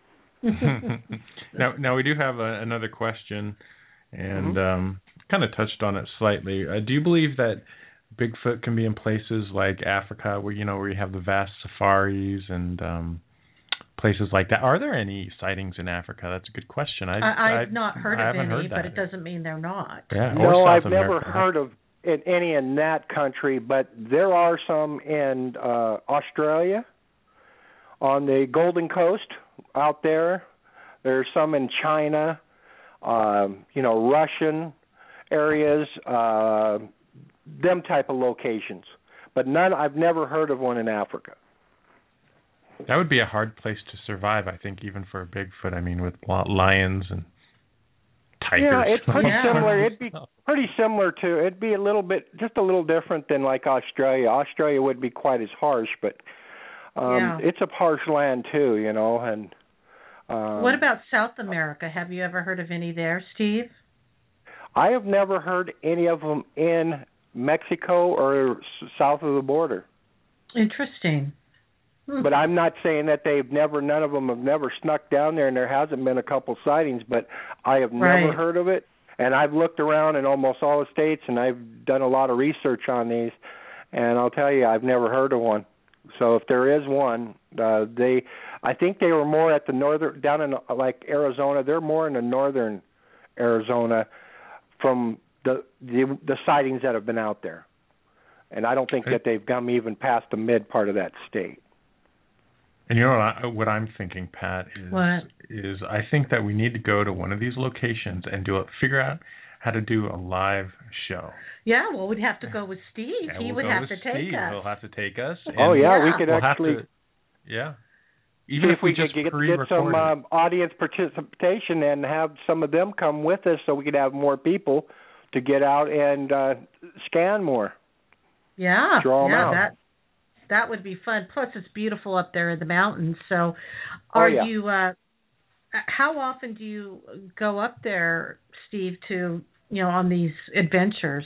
now, now we do have a, another question, and mm-hmm. um, kind of touched on it slightly. Uh, do you believe that Bigfoot can be in places like Africa, where you know where you have the vast safaris and um, places like that? Are there any sightings in Africa? That's a good question. I, I, I've I, not heard I of haven't any, heard but that. it doesn't mean they're not. Yeah, no, I've South never America. heard of it, any in that country, but there are some in uh, Australia, on the Golden Coast out there. There's some in China, um, you know, Russian areas, uh, them type of locations. But none. I've never heard of one in Africa. That would be a hard place to survive, I think, even for a Bigfoot. I mean, with lions and tigers. Yeah, it's pretty yeah. similar. It'd be pretty similar to. It'd be a little bit, just a little different than like Australia. Australia would be quite as harsh, but um, yeah. it's a harsh land too, you know. And um, what about South America? Have you ever heard of any there, Steve? I have never heard any of them in Mexico or south of the border. Interesting. But I'm not saying that they've never, none of them have never snuck down there, and there hasn't been a couple sightings, but I have never right. heard of it. And I've looked around in almost all the states, and I've done a lot of research on these, and I'll tell you, I've never heard of one. So if there is one, uh, they, I think they were more at the northern, down in like Arizona. They're more in the northern Arizona from the the, the sightings that have been out there. And I don't think that they've come even past the mid part of that state. And you know what, I, what I'm thinking, Pat, is what? is I think that we need to go to one of these locations and do it, figure out how to do a live show. Yeah, well, we'd have to go with Steve. And he we'll would go have with to take Steve. us. He'll have to take us. Oh yeah, yeah. we could we'll actually. To, yeah. See Even if, if we, we could just get, pre-recorded. get some um, audience participation and have some of them come with us, so we could have more people to get out and uh, scan more. Yeah, Draw them yeah, out. that that would be fun. Plus, it's beautiful up there in the mountains. So, are oh, yeah. you? Uh, how often do you go up there, Steve, to you know on these adventures?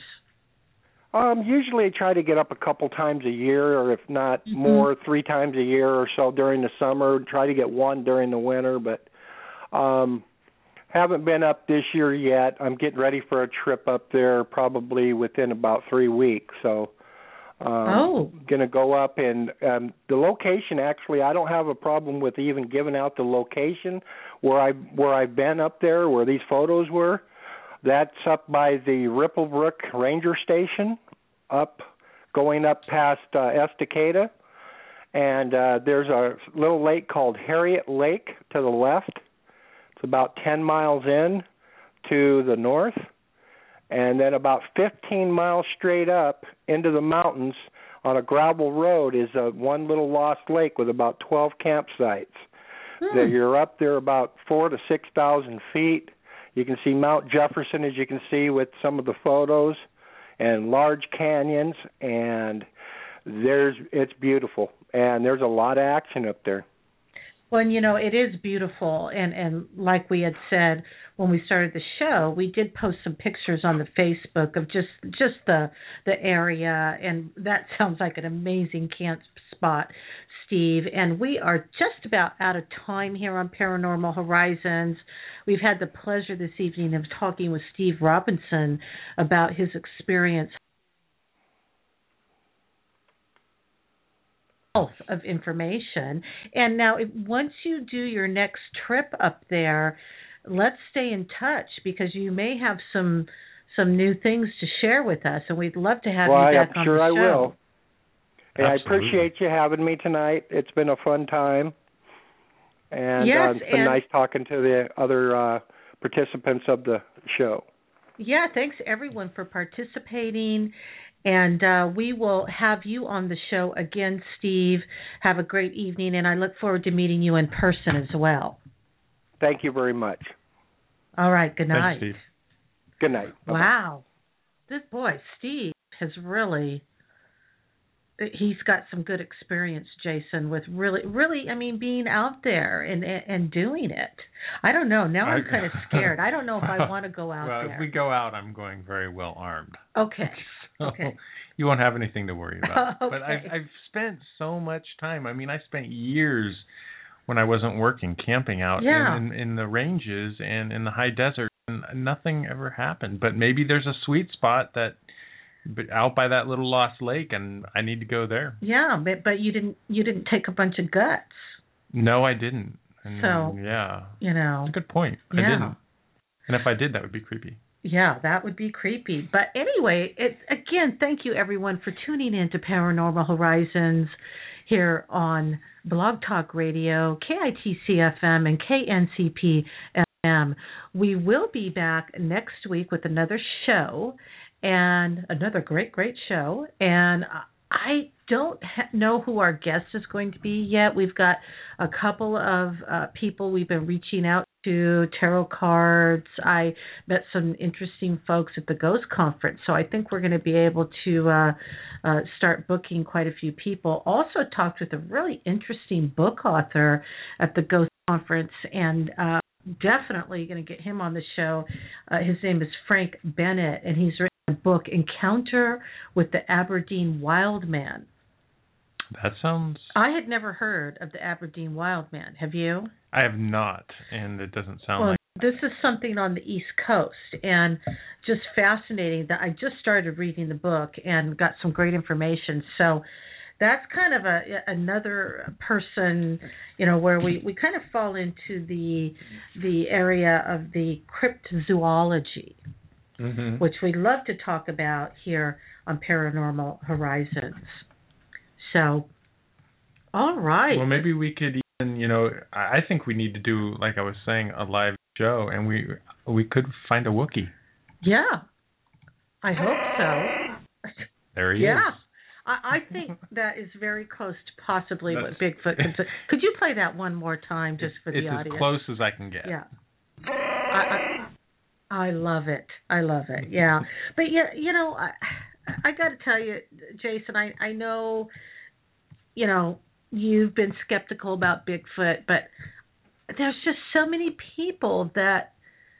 Um, usually, I try to get up a couple times a year, or if not mm-hmm. more, three times a year or so during the summer. Try to get one during the winter, but um, haven't been up this year yet. I'm getting ready for a trip up there, probably within about three weeks. So. Um, oh. Going to go up, and um, the location, actually, I don't have a problem with even giving out the location where, I, where I've been up there, where these photos were. That's up by the Ripplebrook Ranger Station, up going up past uh, Estacada. And uh, there's a little lake called Harriet Lake to the left. It's about ten miles in to the north. And then about fifteen miles straight up into the mountains on a gravel road is a one little lost lake with about twelve campsites. Hmm. That you're up there about four to six thousand feet. You can see Mount Jefferson, as you can see with some of the photos, and large canyons, and there's it's beautiful, and there's a lot of action up there. Well, and, you know, it is beautiful, and, and like we had said when we started the show, we did post some pictures on the Facebook of just just the the area, and that sounds like an amazing camp spot, Steve. And we are just about out of time here on Paranormal Horizons. We've had the pleasure this evening of talking with Steve Robinson about his experience of information. And now, if, once you do your next trip up there, let's stay in touch, because you may have some some new things to share with us, and we'd love to have well, you back I'm on sure the I show. will. And I appreciate you having me tonight. It's been a fun time, and yes, uh, it's been and nice talking to the other uh, participants of the show. Yeah, thanks everyone for participating. And uh, we will have you on the show again, Steve. Have a great evening, and I look forward to meeting you in person as well. Thank you very much. All right, good night. Thanks, Steve. Good night. Bye-bye. Wow. This boy, Steve, has really, he's got some good experience, Jason, with really, really, I mean, being out there and and doing it. I don't know. Now I'm kind of scared. I don't know if I want to go out well, there. Well, if we go out, I'm going very well armed. Okay. So okay. You won't have anything to worry about. okay. But I've, I've spent so much time. I mean, I spent years when I wasn't working camping out yeah. in, in, in the ranges and in the high desert, and nothing ever happened. But maybe there's a sweet spot that but out by that little lost lake, and I need to go there. Yeah, but but you didn't you didn't take a bunch of guts. No, I didn't. And, so yeah, you know, that's a good point. Yeah. I didn't. And if I did, that would be creepy. Yeah, that would be creepy. But anyway, it's again, thank you everyone for tuning in to Paranormal Horizons here on Blog Talk Radio, K I T C F M and K N C P F M. We will be back next week with another show, and another great, great show. And I don't ha- know who our guest is going to be yet. We've got a couple of uh, people we've been reaching out to, tarot cards. I met some interesting folks at the Ghost Conference, so I think we're going to be able to uh, uh, start booking quite a few people. Also talked with a really interesting book author at the Ghost Conference, and uh, definitely going to get him on the show. Uh, his name is Frank Bennett, and he's written a book, Encounter with the Aberdeen Wildman. That sounds... I had never heard of the Aberdeen Wildman. Have you? I have not, and it doesn't sound well, like... This is something on the East Coast, and just fascinating that I just started reading the book and got some great information. So that's kind of a another person, you know, where we, we kind of fall into the the area of the cryptozoology, mm-hmm. which we love to talk about here on Paranormal Horizons. So, all right. Well, maybe we could even, you know, I think we need to do, like I was saying, a live show, and we we could find a Wookiee. Yeah, I hope so. There he yeah. is. I, I think that is very close to possibly That's, what Bigfoot can say. Could you play that one more time just for the it's audience? It's as close as I can get. Yeah. I, I, I love it. I love it. Yeah. But, yeah, you know, I, I got to tell you, Jason, I, I know, you know, you've been skeptical about Bigfoot, but there's just so many people that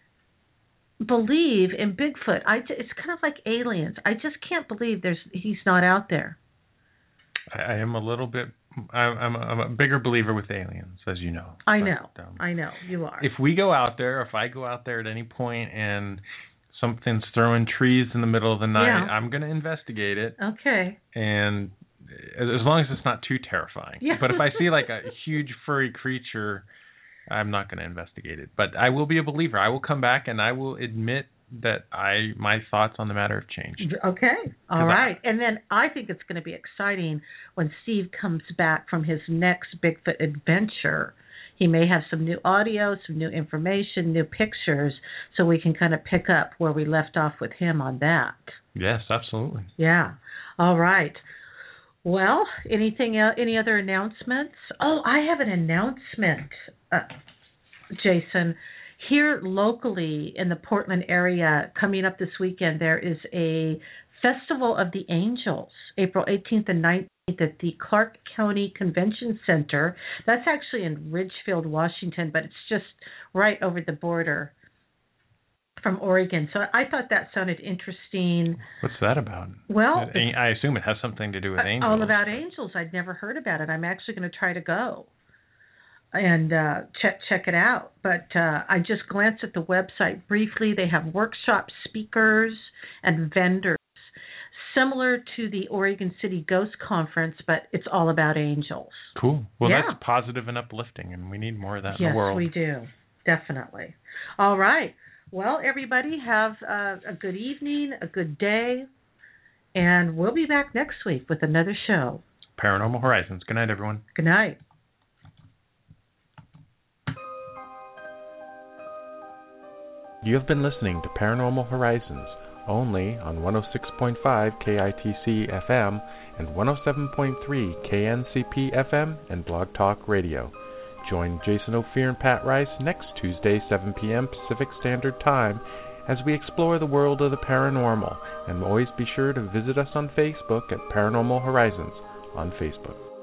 believe in Bigfoot. I, it's kind of like aliens. I just can't believe there's he's not out there. I, I am a little bit. I'm, I'm, a, I'm a bigger believer with aliens, as you know. I know. But, um, I know you are. If we go out there, if I go out there at any point and something's throwing trees in the middle of the night, yeah. I'm going to investigate it. Okay. And as long as it's not too terrifying. Yeah. But if I see like a huge furry creature, I'm not going to investigate it. But I will be a believer. I will come back and I will admit that I my thoughts on the matter have changed. Okay. All right. I, and then I think it's going to be exciting when Steve comes back from his next Bigfoot adventure. He may have some new audio, some new information, new pictures, so we can kind of pick up where we left off with him on that. Yes, absolutely. Yeah. All right. Well, anything else, any other announcements? Oh, I have an announcement, uh, Jason. Here locally in the Portland area, coming up this weekend, there is a Festival of the Angels, April eighteenth and nineteenth at the Clark County Convention Center. That's actually in Ridgefield, Washington, but it's just right over the border from Oregon. So I thought that sounded interesting. What's that about? Well, I assume it has something to do with angels. All about angels. I'd never heard about it. I'm actually going to try to go and uh, check check it out. But uh, I just glanced at the website briefly. They have workshop speakers and vendors, similar to the Oregon City Ghost Conference, but it's all about angels. Cool. Well, yeah. That's positive and uplifting, and we need more of that yes, in the world. Yes, we do. Definitely. All right. Well, everybody, have uh, a good evening, a good day, and we'll be back next week with another show. Paranormal Horizons. Good night, everyone. Good night. You have been listening to Paranormal Horizons, only on one oh six point five K I T C F M and one oh seven point three K N C P F M and Blog Talk Radio. Join Jason Ophir and Pat Rice next Tuesday, seven p.m. Pacific Standard Time, as we explore the world of the paranormal. And always be sure to visit us on Facebook at Paranormal Horizons on Facebook.